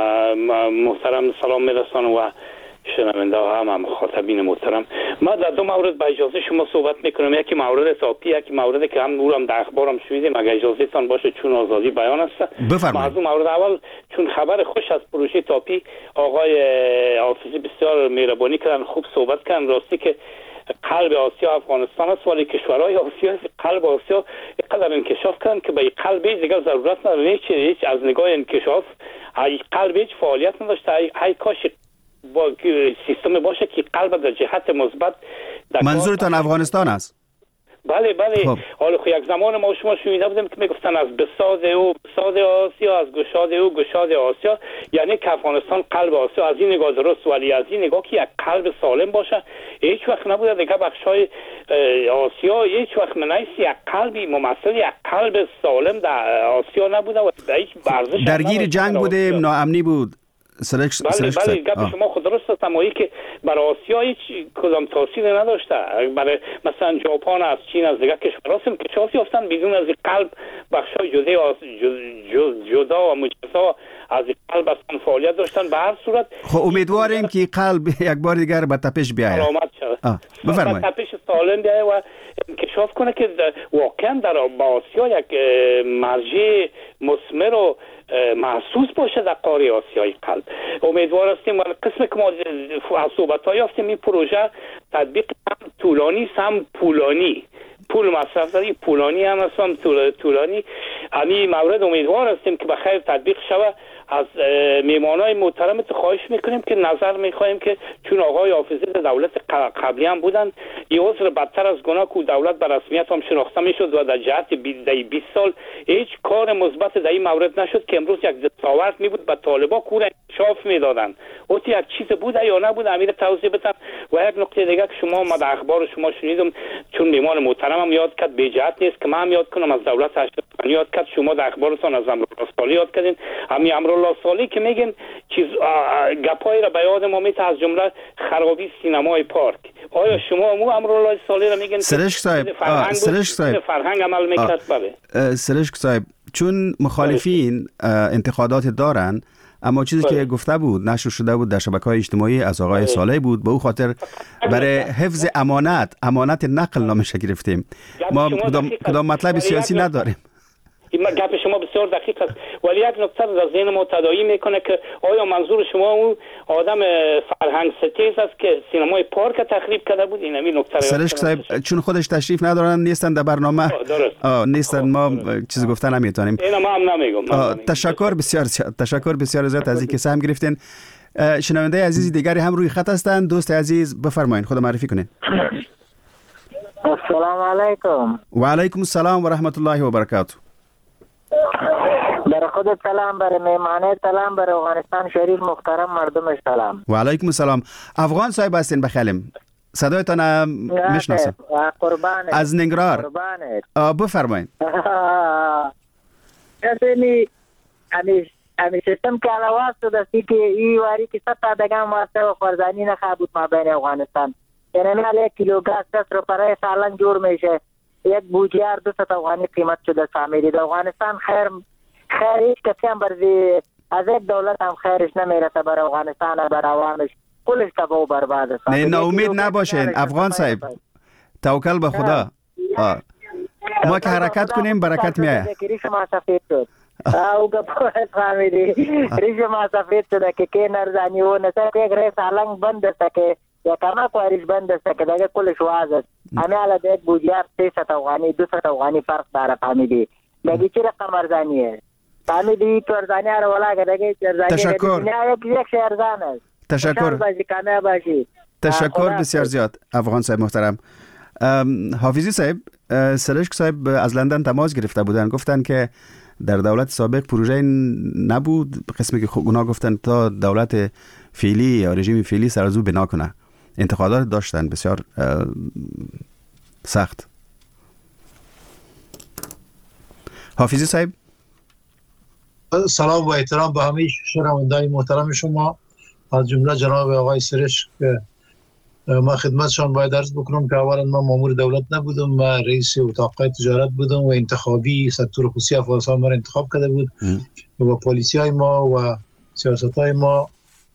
محترم سلام میرسانم و شنونده ها هم مخاطبین محترم. ما در دو مورد با اجازه شما صحبت میکنم. یکی مورد تاپی، یکی موردی که هم نورم در اخبارم شنیدیم اگه اجازه تان باشه چون آزادی بیان است. بفرمایید. مورد اول چون خبر خوش از پروژه تاپی آقای حافظی بسیار مهربانی کردن، خوب صحبت کردن. راستی که قلب آسیا افغانستان است ولی کشورهای آسیا قلب آسیا اینقدر انکشاف کردن که به این قلب دیگه ضرورت نداره. هیچ هیچ از نگاه انکشاف ای قلب هیچ فعالیت نداشته. ای کاش با سیستم باشه که قلب در جهت مثبت. منظورتان افغانستان است؟ بله بله. حالا خب یک زمان ما شما شنیده بودیم که میگفتن از بساز او بساز آسیا، از گشاد او گشاد آسیا، یعنی که افغانستان قلب آسیا. از این نگاه درست، ولی از این نگاه که یک قلب سالم باشه هیچ وقت نبوده دیگه بخشای آسیا هیچ وقت منیس یک قلبی ممثل یک قلب سالم در آسیا نبوده و هیچ ورزش درگیر جنگ بودیم، ناامنی بود. سرش بله بله گپ شما خود درست است، اما که برای آسیا هیچ کدام تاثیر نداشته. برای مثلا ژاپن از چین از دیگر کشورها هم کشاف یافتن بدون از قلب بخشای جدا جدا و مجزا از قلب اصلا فعالیت داشتن. به هر صورت خب امیدواریم که قلب یک بار دیگر به تپش بیاید، سلامت شود، بفرمایید، به تپش سالم بیاید و انکشاف کنه که واقعا در آسیا یک مرجع مثمر و محسوس باشه در قاره آسیای قلب. امیدوار هستیم. قسم که ما از صحبت‌ها یافتیم این پروژه تطبیق هم طولانی هم پولانی، پول مصرف داری پولانی هم هست هم طولانی. همین مورد امیدوار هستیم که به خیر تطبیق شود. از میمانای محترمت خواهش میکنیم که نظر میخواهیم که چون آقای حافظی دولت قبلی هم بودن یه عذر بدتر از گناه که دولت به رسمیت هم شناخته میشد و در جهت بیست سال هیچ کار مثبت در این مورد نشد که امروز یک دستاورد میبود به طالبا کور انکشاف میدادن. اوتی یک چیز بود یا نبود امیر توضیح بدن. و یک نکته دیگه که شما ما در اخبار شما شنیدم چون میمان محترم هم یاد کرد به جهت نیست که من هم یاد کنم از دولت اشرف یاد کرد، شما در اخبارتون از امرالله صالح یاد کردین. همین امرالله صالح که میگن چیز گپایی را به یاد ما میته از جمله خرابی سینمای پارک. آیا شما مو امرالله صالح را میگن سرشک صاحب سرشک صاحب فرهنگ عمل میکرد؟ بله سرشک صاحب چون مخالفین انتقادات دارن، اما چیزی بله. که گفته بود نشر شده بود در شبکه‌های اجتماعی از آقای بله. صالح بود، به او خاطر برای حفظ امانت امانت نقل نامش گرفتیم. ما کدام کدام مطلب سیاسی نداریم. این گپ شما بسیار دقیق است، ولی یک نکته در ذهن ما تداعی میکنه که آیا منظور شما اون آدم فرهنگ ستیز است که سینمای پارک تخریب کرده بود؟ این همین نکته سرشک صاحب چون خودش تشریف ندارن نیستن در برنامه نیستن، ما چیز گفتن نمیتونیم. اینا ما هم نمیگم. تشکر بسیار تشکر بسیار زیاد از اینکه سهم گرفتین. شنونده عزیزی دیگری هم روی خط هستند. دوست عزیز بفرمایید، خود معرفی کنین. السلام علیکم. و علیکم السلام و رحمت الله و برکاته. برای خودت سلام، برای میمانه سلام، برای افغانستان شریف محترم مردمش سلام. و علیکم السلام. افغان صاحب هستین بخیلیم، صدایتان میشناسم. قربانت. از ننگرهار. قربانت. بفرمایید. کسی همیشه همیشه سیستم که علاوه شده که این واری که صد دگان واسه و فرزانی نخابود ما بین افغانستان. یعنی حالا یک کیلو گاز دست رو برای سالن جور میشه. یک بوجیار دو ست افغانی قیمت شده فهمیدید. افغانستان خیر خیر هیچ کسی هم برزی از یک دولت هم خیرش نمیرسه برای افغانستان و برای عوامش، کلش تباه و برباد است. نه ناامید نباشین افغان صاحب، توکل به خدا. آه. ما که حرکت کنیم برکت میایه. ریش ما سفید شد او گپوت فهمیدی ریش ما سفید شده که که نرزانی و نسه که یک ریس علنگ بند است که یا کما کوریش بند است که دیگه کلش واز است. همه حالا دیگه بوجیار سی ست افغانی دو ست افغانی فرق داره فهمیدی. دیگه چی رقم ارزانیه فهمیدی؟ تو ارزانی هر ولا که دیگه ارزانی تشکر. یک شی ارزان است. تشکر تشکر بسیار زیاد افغان صاحب محترم. حافظی صاحب، سرشک صاحب از لندن تماس گرفته بودن، گفتن که در دولت سابق پروژه نبود، قسمی که اونا گفتن تا دولت فعلی یا رژیم فعلی سر از او بنا کنه. انتقادات داشتن بسیار سخت. حافظی صاحب سلام و احترام به همه شنوندگان محترم شما، از جمله جناب آقای سرشک. ما خدمتشان باید عرض بکنم که اولا ما مامور دولت نبودم، ما رئیس اتاق تجارت بودم و انتخابی سکتور خصوصی افغانستان ما را انتخاب کرده بود و پلیسی های ما و سیاست های ما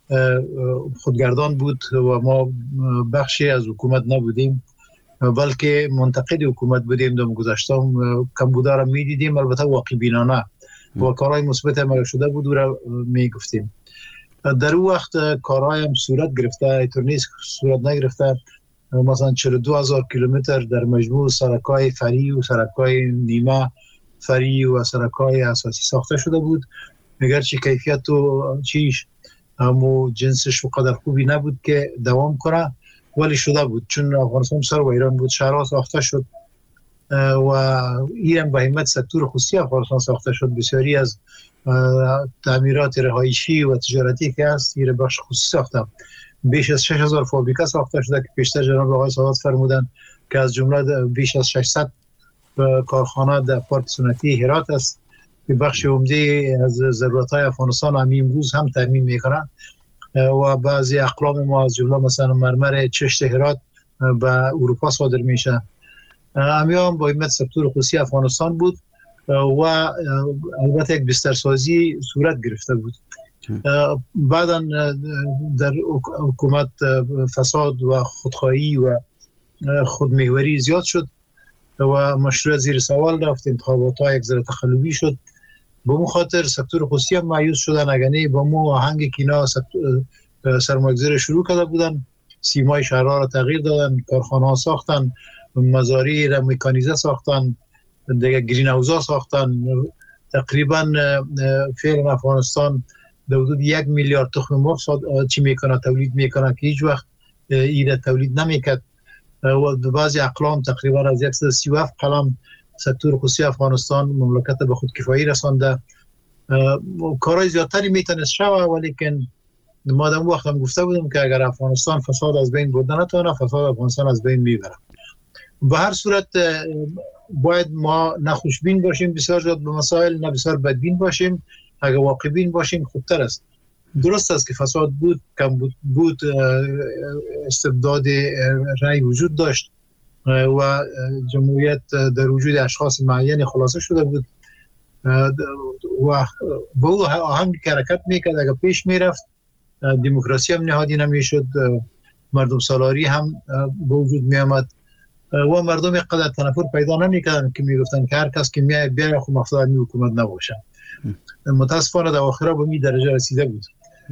خودگردان بود و ما بخشی از حکومت نبودیم بلکه منتقد حکومت بودیم. در گذشته کمبودا را می دیدیم، البته واقع بینانه و کارهای مثبت ما شده بود و را می گفتیم. در اون وقت کارهایم صورت گرفته، اینطور نیست صورت نگرفته. مثلا چهل و دو هزار کیلومتر در مجموع سرک‌های فرعی و سرک‌های نیمه فرعی و سرک‌های اساسی ساخته شده بود، اگرچه کیفیت و چیش همو جنسش و قدر خوبی نبود که دوام کنه، ولی شده بود چون افغانستان سر و ایران بود. شهرها ساخته شد و این به همت سکتور خصوصی افغانستان ساخته شد. بسیاری از تعمیرات رهایشی و تجارتی که هست این بخش خصوصی ساخته. بیش از شش هزار فابریکه ساخته شده که پیشتر جناب آقای سادات فرمودن که از جمله بیش از ششصد کارخانه در پارک صنعتی هرات است که بخش عمده از ضرورت‌های افغانستان هم امروز هم تامین می‌کنند و بعضی اقلام ما از جمله مثلا مرمر چشت هرات به اروپا صادر میشه. همین هم با همت سکتور خصوصی افغانستان بود و البته یک بسترسازی صورت گرفته بود. بعدا در حکومت فساد و خودخواهی و خودمحوری زیاد شد و مشروع زیر سوال رفت، انتخابات ها یک ذره تخلوی شد. به اون خاطر سکتور خصوصی هم مایوس شدن، اگرنه با مو آهنگ کینا سرمایه‌گذاری شروع کرده بودن، سیمای شهرها را تغییر دادن، کارخانه ها ساختن، مزارع را مکانیزه ساختن، دیگه گرین هاوس ها ساختن، تقریبا فعلا افغانستان در حدود یک میلیارد تخم مرغ چی میکنه تولید میکنه که هیچ وقت این تولید نمیکرد و در بعضی اقلام تقریبا از صد و سی و هفت قلم سکتور خصوصی افغانستان مملکت به خودکفایی رسانده. کارهای زیادتری میتونه شوه ولی که ما در وقت هم گفته بودم که اگر افغانستان فساد از بین برده نتونه فساد افغانستان از بین میبره. به هر صورت باید ما نه خوشبین باشیم بسیار زیاد به مسائل نه بسیار بدبین باشیم. اگر واقع بین باشیم خوبتر است. درست است که فساد بود کم بود, بود استبداد رأی وجود داشت و جمهوریت در وجود اشخاص معین خلاصه شده بود و با او آهنگ که حرکت میکرد اگر پیش میرفت دموکراسی هم نهادی نمیشد، مردم سالاری هم به وجود میامد و مردم قدر تنفر پیدا نمیکردن که میگفتن که هر کس که میای بیاره خود مقصود این حکومت نباشه. متاسفانه در آخره به می درجه رسیده بود.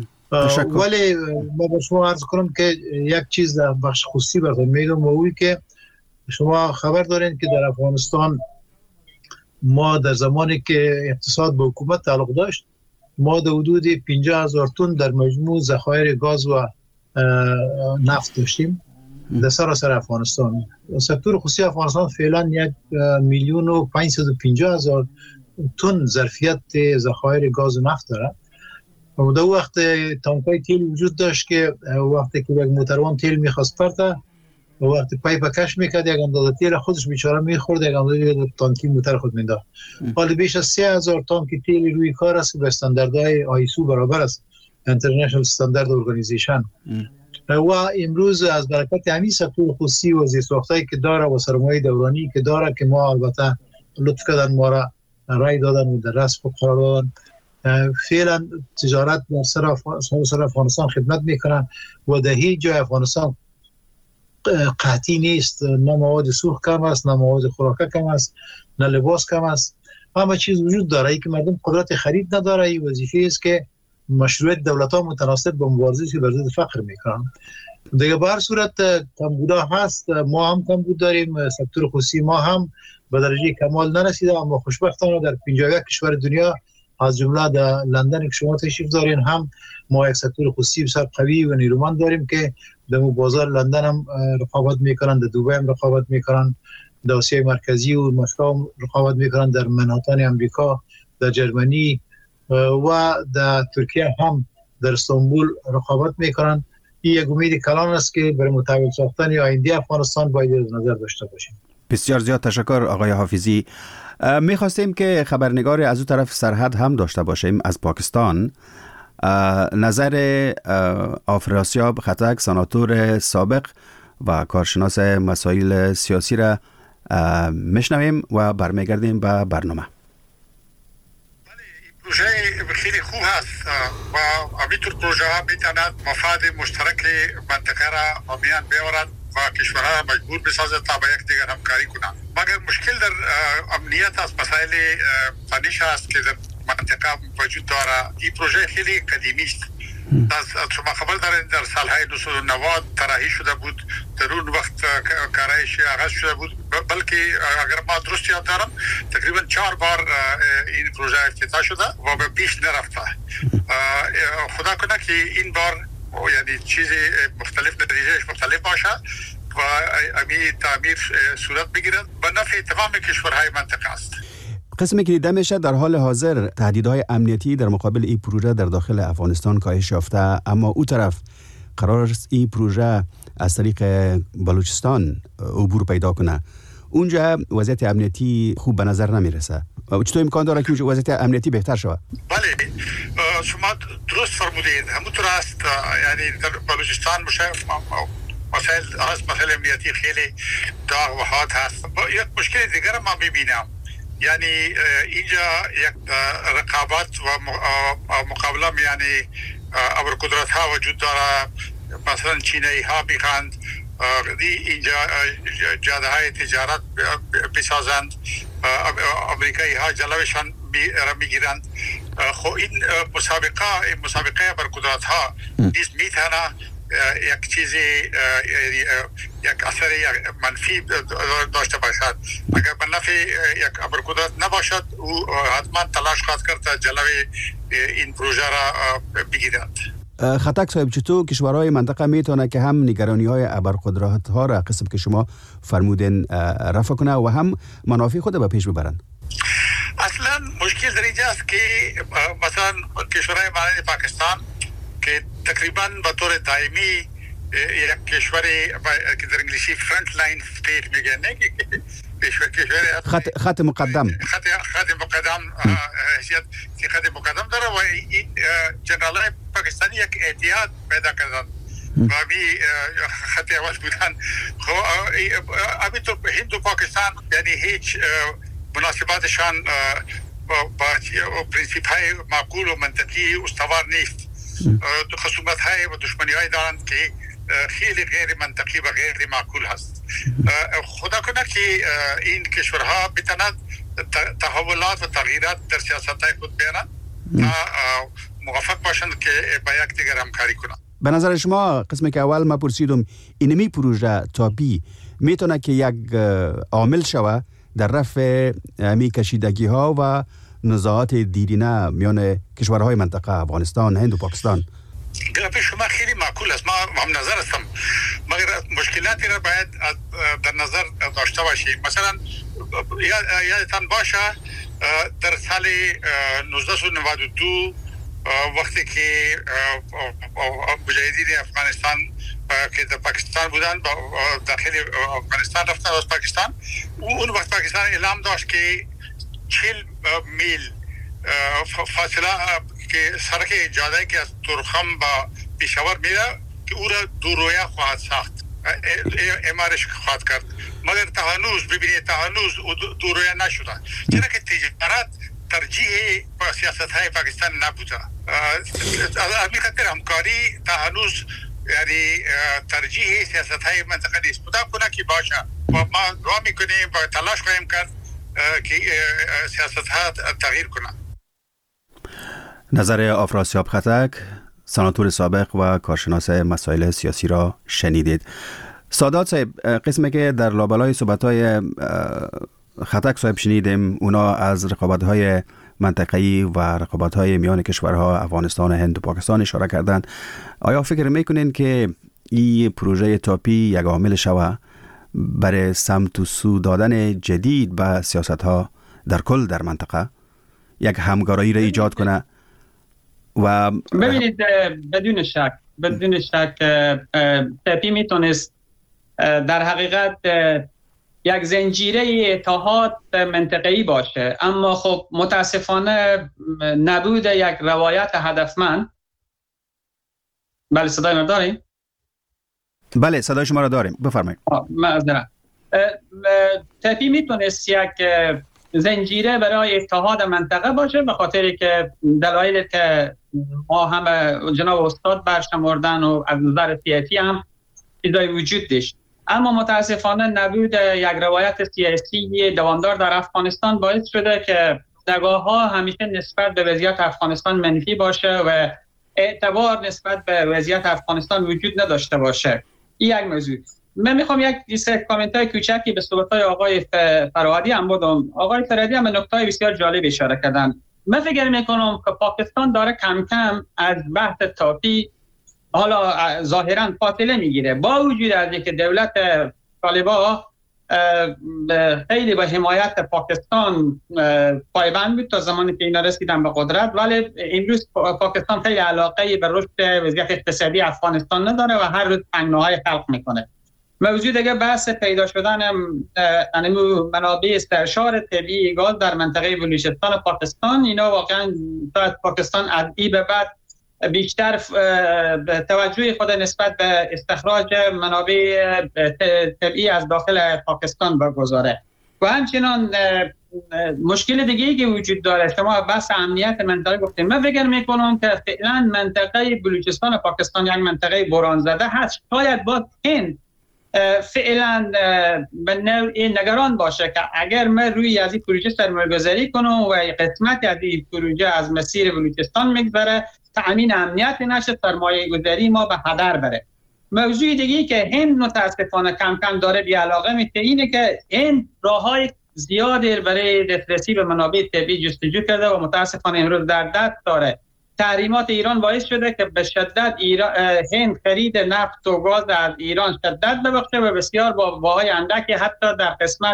ولی ما به شما عرض کنم که یک چیز در بخش خصوصی براتون میگم و اوی که شما خبر دارین که در افغانستان ما در زمانی که اقتصاد به حکومت تعلق داشت ما در حدود پنجاه هزار تن در مجموع ذخایر گاز و نفت داشتیم در سراسر افغانستان. سکتور خصوصی افغانستان فعلا یک میلیون و پانصد و پنجاه هزار تن ظرفیت ذخایر گاز و نفت داره. و در وقت تانکای تیل وجود داشت که وقتی که یک موتروان تیل میخواست پرته و وقتی پایپ کش میکرد یک اندازه تیل خودش بیچاره میخورد یک اندازه تانکی موتر خود مینداخت. حالا بیش از سه هزار تانک تیل روی کار است به استانداردهای آیسو برابر است، اینترنشنال استاندارد ارگانیزیشن. و امروز از برکت همین سکتور خصوصی و زیرساختایی که داره و سرمایه دورانی که داره که ما البته لطف کردن ما را رای دادن و در رأس خود قرار دادن، فعلا تجارت در سر افغانستان خدمت میکنه و در هیچ جای افغانستان قحطی نیست. نه مواد سوخت کم است، نه مواد خوراکه کم است، نه لباس کم است. همه چیز وجود داره. ای که مردم قدرت خرید نداره این وظیفه است که مشروعیت دولت ها متناسب با مبارزه که بر ضد فقر میکنن. دیگه به هر صورت کمبودا هست، ما هم کمبود داریم، سکتور خصوصی ما هم به درجه کمال نرسیده، اما خوشبختانه در پنجاه و یک کشور دنیا از جمله در لندن که شما تشریف دارین هم ما یک سکتور خصوصی بسیار قوی و نیرومند داریم که در بازار لندن هم رقابت میکنن، در دوبای هم رقابت میکنن، در آسیای مرکزی و مسکو هم رقابت میکنن، در مناطق امریکا، در جرمنی و در ترکیه هم در استانبول رقابت میکنن. این یک امید کلان است که برای متحول ساختن آینده افغانستان باید از نظر داشته باشیم. بسیار زیاد تشکر آقای حافظی. میخواستیم که خبرنگاری از اون طرف سرحد هم داشته باشیم از پاکستان. نظر آفراسیاب خطک سناتور سابق و کارشناس مسائل سیاسی را میشنویم و برمیگردیم به برنامه. پروژه خیلی خوب هست و همینطور پروژه ها میتواند مفاد مشترک منطقه را میان بیاورد و کشورها مجبور بسازد تا با یک دیگر همکاری کنند. مگر مشکل در امنیت از مسائل فنیش است که در منطقه وجود داره. این پروژه خیلی قدیمی است. از شما خبر دارین در سالهای نوزده صد و نود طراحی شده بود، در اون وقت کارایش آغاز شده بود، بلکه اگر ما درست یاد دارم تقریبا چهار بار این پروژه افتتاح شده و به پیش نرفته. خدا کنه که این بار یعنی چیزی مختلف نتیجهش مختلف باشه و امی تعمیر صورت بگیرد به نفع تمام کشورهای منطقه است. قسمی که دیده میشه در حال حاضر تهدیدهای امنیتی در مقابل این پروژه در داخل افغانستان کاهش یافته، اما او طرف قرار است این پروژه از طریق بلوچستان عبور پیدا کنه. اونجا وضعیت امنیتی خوب به نظر نمیرسه. چطور امکان داره که وضعیت امنیتی بهتر شود؟ بله شما درست فرمودید، همونطور است. یعنی در بلوچستان مسائل هست، مسائل امنیتی خیلی داغ و حاد هست. یک مشکل دیگر ما میبینم، یعنی اینجا یک رقابت و مقابله یعنی ابرقدرت ها وجود داره. مثلا چینی ها میخواند اینجا جاده های تجارت بسازند، امریکایی ها جلوشان میگیرند. خب این مسابقه مسابقه ابرقدرت ها نیز میتونه یک چیزی یک اثر منفی داشته باشد. اگر به نفع یک ابرقدرت نباشد او حتما تلاش خواهد کرد تا جلوی این پروژه را بگیرد. خطک صاحب، چطور کشورهای منطقه میتونه که هم نگرانی های ابرقدرت ها را قسم که شما فرمودین رفع کنه و هم منافع خود به پیش ببرن؟ اصلا مشکل در اینجا است که مثلا کشورهای مانند پاکستان که تقریبا به طور دائمی یک کشور که در انگلیسی فرنت لاین استیت میگن، نه کشور خط خط مقدم خط خط مقدم حیثیت که خط مقدم داره و جنرالای پاکستانی یک اتحاد پیدا کردن و می خط اول بودن. خب ابی تو هند و پاکستان یعنی هیچ مناسباتشان با پرینسیپ های معقول و منطقی استوار نیست. خصومت های و دشمنی های دارند که خیلی غیر منطقی و غیر معقول هست. خدا کنه که این کشورها بتوانند تحولات و تغییرات در سیاست های خود بیارند تا موفق باشند که با یک دیگر همکاری کنند. به نظر شما قسمی که اول ما پرسیدم اینمی پروژه تاپی میتونه که یک عامل شوه در رفع امی کشیدگی ها و نزاعات دیرینه میان کشورهای منطقه افغانستان، هند و پاکستان؟ گپ شما خیلی معقول است، ما هم نظر هستم، مگر مشکلاتی را باید در نظر داشته باشیم. مثلا یادتان باشه در سال نوزده نود و دو وقتی که مجاهدین افغانستان که در پاکستان بودن داخل افغانستان رفتن از پاکستان، اون وقت پاکستان اعلام داشت که چهل میل فاصله که سرک جاده که از تورخم با پیشاور میره که او را دورویه خواهد ساخت، امارش خواهد کرد، مگر تا هنوز ببینید تا هنوز دورویه نشده، چرا که تجارت ترجیح سیاست های پاکستان نبوده. از همین خاطر همکاری تا هنوز یعنی ترجیح سیاست های منطقه نیست. خدا کنه که باشه و ما دعا میکنیم و تلاش خواهیم کرد که سیاست ها تغییر کنه. نظر آفراسیاب خطک، سناتور سابق و کارشناس مسائل سیاسی را شنیدید. سادات صاحب، قسمی که در لابلای صحبت‌های خطک صاحب شنیدیم اونا از رقابت‌های منطقه‌ای و رقابت‌های میان کشورها افغانستان، هند و پاکستان اشاره کردند. آیا فکر میکنین که این پروژه تاپی یک عامل شوه برای سمت و سو دادن جدید به سیاست‌ها در کل در منطقه، یک همکاری را ایجاد کنه؟ و ببینید بدون شک بدون شک تاپی میتونست در حقیقت یک زنجیره اتحاد منطقه‌ای باشه، اما خب متاسفانه نبود یک روایت هدفمند. بله صدای ما داریم؟ بله صدای شما را داریم، بفرمایید. معذرت. تاپی میتونست یک زنجیره برای اتحاد منطقه باشه، به خاطری که دلایلی که ما هم جناب استاد برشمردن و از نظر سیاسی هم چیزای وجود داشت، اما متاسفانه نبود یک روایت سیاسی دوامدار در افغانستان باعث شده که نگاه ها همیشه نسبت به وضعیت افغانستان منفی باشه و اعتبار نسبت به وضعیت افغانستان وجود نداشته باشه. این یک موضوع. من میخوام یک سه کامنتای کوچکی به صحبت‌های آقای فرهادی هم بدم. آقای فرهادی هم به نکته‌های بسیار جالب اشاره کردن. من فکر میکنم که پاکستان داره کم کم از بحث تاپی حالا ظاهرا فاصله میگیره، با وجود از اینکه دولت طالبان خیلی به حمایت پاکستان پایبند بود تا زمانی که اینا رسیدن به قدرت، ولی امروز پاکستان خیلی علاقه به رشد وضعیت اقتصادی افغانستان نداره و هر روز تنگناهای خلق میکنه. موضوع دیگه بحث پیدا شدن منابع استعشار طبیعی گاز در منطقه بلوچستان و پاکستان، اینا واقعا شاید پاکستان از این به بعد بیشتر توجه خود نسبت به استخراج منابع طبیعی از داخل پاکستان بگذاره. و همچنان مشکل دیگه‌ای که وجود داره، شما بحث امنیت منطقه گفتیم، من فکر میکنم که فعلا منطقه بلوچستان و پاکستان یک منطقه بحران زده هست. شاید با هند فعلا به نوعی نگران باشه که اگر من روی از این پروژه سرمایه‌گذاری کنم و قسمت از این پروژه از مسیر بلوچستان میگذره، تأمین امنیت نشه، سرمایه‌گذاری ما به هدر بره. موضوع دیگه که هند متاسفانه کم کم داره بی علاقه میشه اینه که هند راههای زیادی برای دسترسی به منابع طبیعی جستجو کرده و متاسفانه امروز در دست داره. تحریمات ایران باعث شده که به شدت ایران هند خرید نفت و گاز از ایران شدت ببخشه و بسیار با واهای اندکی حتی در قسمت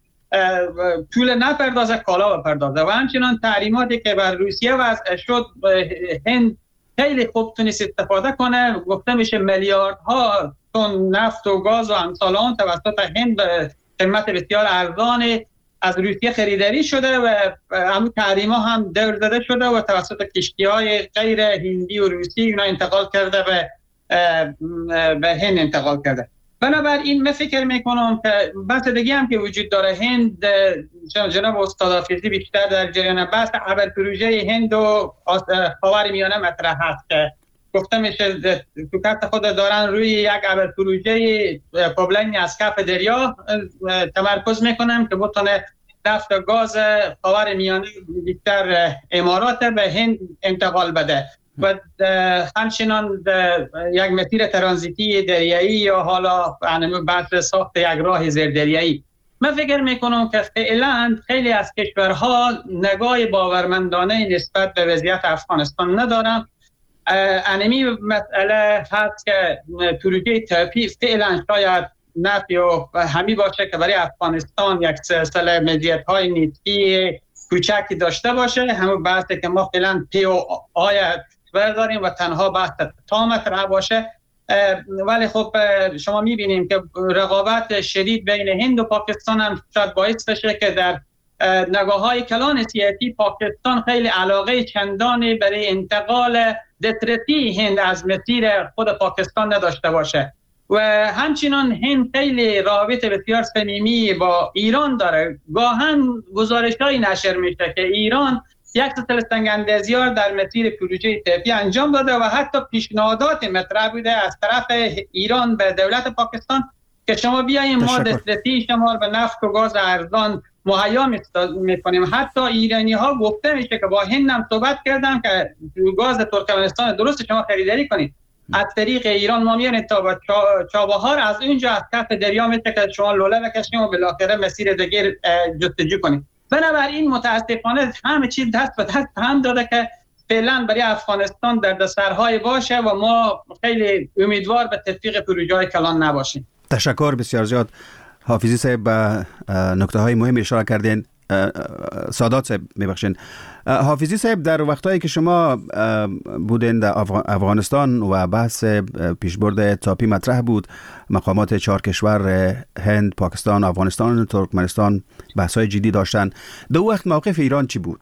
طول نپردازه کالا بپردازه و همچنان تحریماتی که بر روسیه وضع شد هند خیلی خوب تونست استفاده کنه. گفته میشه میلیاردها تن نفت و گاز و امثال آن توسط هند به قیمت بسیار ارزان از روسیه خریداری شده و همون تحریما هم دور داده شده و توسط کشتی‌های غیر هندی و روسی اینا انتقال کرده به به هند انتقال کرده. بنابراین من فکر میکنم که بحث دیگه هم که وجود داره هند جناب استاد حافظی بیشتر در جریان بحث ابر پروژه هند و خاورمیانه مطرح هست که گفته میشه تو کارت خود دارن روی یک ابر پروژه پابلینی از کف دریا تمرکز میکنم که بتونه نفت و گاز خاورمیانه بیشتر امارات به هند انتقال بده و همچنان یک مسیر ترانزیتی دریایی یا حالا بحث ساخت یک راه زیردریایی. من فکر میکنم که فعلا خیلی از کشورها نگاه باورمندانه نسبت به وضعیت افغانستان ندارن. انمی مسئله هست که پروژه تاپی فعلا شاید نفی و همی باشه که برای افغانستان یک سلسله مزیت‌های نسبی کوچکی داشته باشه. همون بحثی که ما فعلا پی و آیت برداریم و تنها بحث تا مطرح باشه. ولی خب شما میبینیم که رقابت شدید بین هند و پاکستان هم شاید باعث بشه که در نگاه های کلان سیاسی پاکستان خیلی علاقه چندانی برای انتقال دسترسی هند از مسیر خود پاکستان نداشته باشه و همچنان هند خیلی رابط بسیار صمیمی با ایران داره. گاهن گزارش‌هایی نشر میشه که ایران یک سلسله سنگ‌اندازی‌ها در مسیر پروژه تاپی انجام داده و حتی پیشنهادات مطرح بوده از طرف ایران به دولت پاکستان که شما بیاییم ما دسترسی شما به نفت و گاز ارزان مهیا می‌کنیم. حتی ایرانی‌ها گفته میشه که با هند هم صحبت کردن که گاز ترکمنستان درست شما خریداری کنید از طریق ایران ما میانید تا به چابهار از اونجا از کف دریا میشه که شما لوله بکشیم و بالاخره مسیر دیگر جستجو کنید. بنابراین متاسفانه همه چیز دست به دست هم داده که فعلا برای افغانستان در دسترهای باشه و ما خیلی امیدوار به تطبیق پروژه‌های کلان نباشیم. تشکر بسیار زیاد حافظی صاحب. به نکته های مهم اشاره کردین. سادات صاحب میبخشین. حافظی صاحب در وقتایی که شما بودین در افغانستان و بحث پیشبرد تاپی مطرح بود، مقامات چهار کشور هند، پاکستان، افغانستان و ترکمنستان بحث های جدی داشتن. دو وقت موقف ایران چی بود؟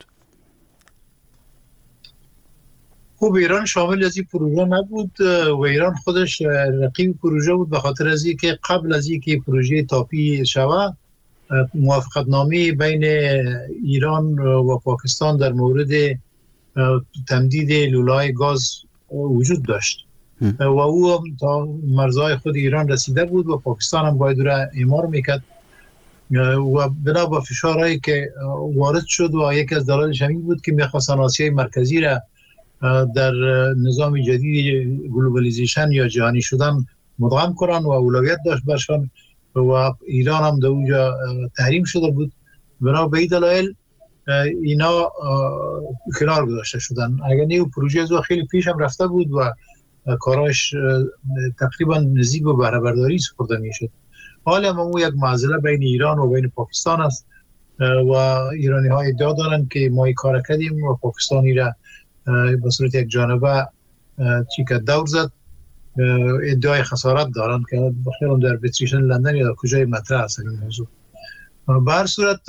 خب ایران شامل از این پروژه نبود و ایران خودش رقیب پروژه بود به خاطر از اینکه قبل از اینکه پروژه تاپی شود موافقتنامه بین ایران و پاکستان در مورد تمدید لوله‌های گاز وجود داشت و او تا مرزهای خود ایران رسیده بود و پاکستان هم باید را اعمار میکرد و بنا به فشارهایی که وارد شد و یکی از دلایلش همین بود که میخواستن آسیای مرکزی را در نظام جدید گلوبالیزیشن یا جهانی شدن مدغم کنن و اولویت داشت برشان و ایران هم در اونجا تحریم شده بود. بنا به این دلایل اینا کنار گذاشته شدن. اگر نیو پروژه زو خیلی پیش هم رفته بود و کاراش تقریبا نزدیک به بهره برداری سپرده میشد. حالا هم اون یک معضله بین ایران و بین پاکستان است و ایرانی ها ادعا دارن که ما این کار کردیم و پاکستانی را به صورت یک جانبه چی که دور زد. ادعای خسارت دارن که بخیرم در پتیشن لندن یا کجای مطرح است این موضوع. به هر صورت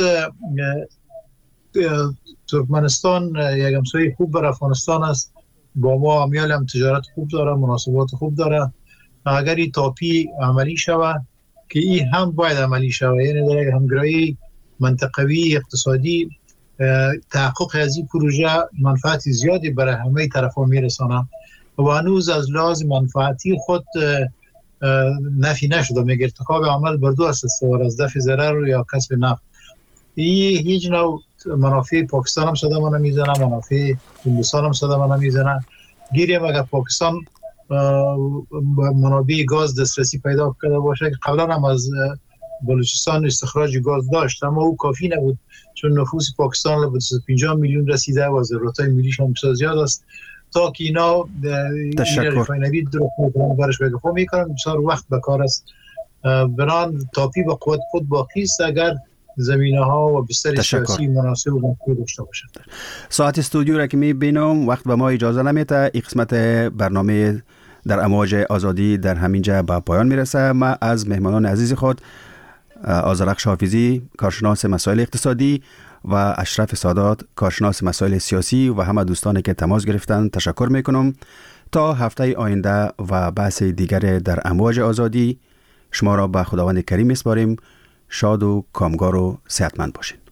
ترکمنستان یک همسایه خوب بر افغانستان است، با ما امیال هم تجارت خوب داره، مناسبات خوب داره. اگر این تاپی عملی شود که این هم باید عملی شود، یعنی در یک همگرایی منطقوی اقتصادی تحقق از این پروژه منفعت زیادی برای همه طرفا میرسانه و هنوز از لحاظ منفعتی خود نفی نشده. میگه ارتکاب عمل بر دو اساس است، از دفع ضرر یا کسب نفع. این هیچ نوع منافع پاکستان هم صدمه نمیزنه، منافع هندوستان هم صدمه نمیزنه. گیریم اگر پاکستان منابع گاز دسترسی پیدا کرده باشه که قبلا هم از بلوچستان استخراج گاز داشت، اما او کافی نبود چون نفوس پاکستان به پنجاه میلیون رسیده و ضرورت‌های ملیش هم بسیار زیاد است تا که اینا ریفاینری درست میکنن برش بگفو میکنن بسیار وقت بکار است. بران تاپی به قوت خود باقی است اگر زمینه ها و بستر سیاسی مناسب و مطلوب داشته باشد. ساعت استودیو را که میبینم وقت به ما اجازه نمیده، این قسمت برنامه در امواج آزادی در همینجا به پایان میرسه. ما از مهمانان عزیز خود آذرخش حافظی کارشناس مسائل اقتصادی و اشرف سادات کارشناس مسائل سیاسی و همه دوستانی که تماس گرفتن تشکر میکنم. تا هفته آینده و بحث دیگر در امواج آزادی، شما را به خداوند کریم میسپاریم. شاد و کامگار و صحتمند باشید.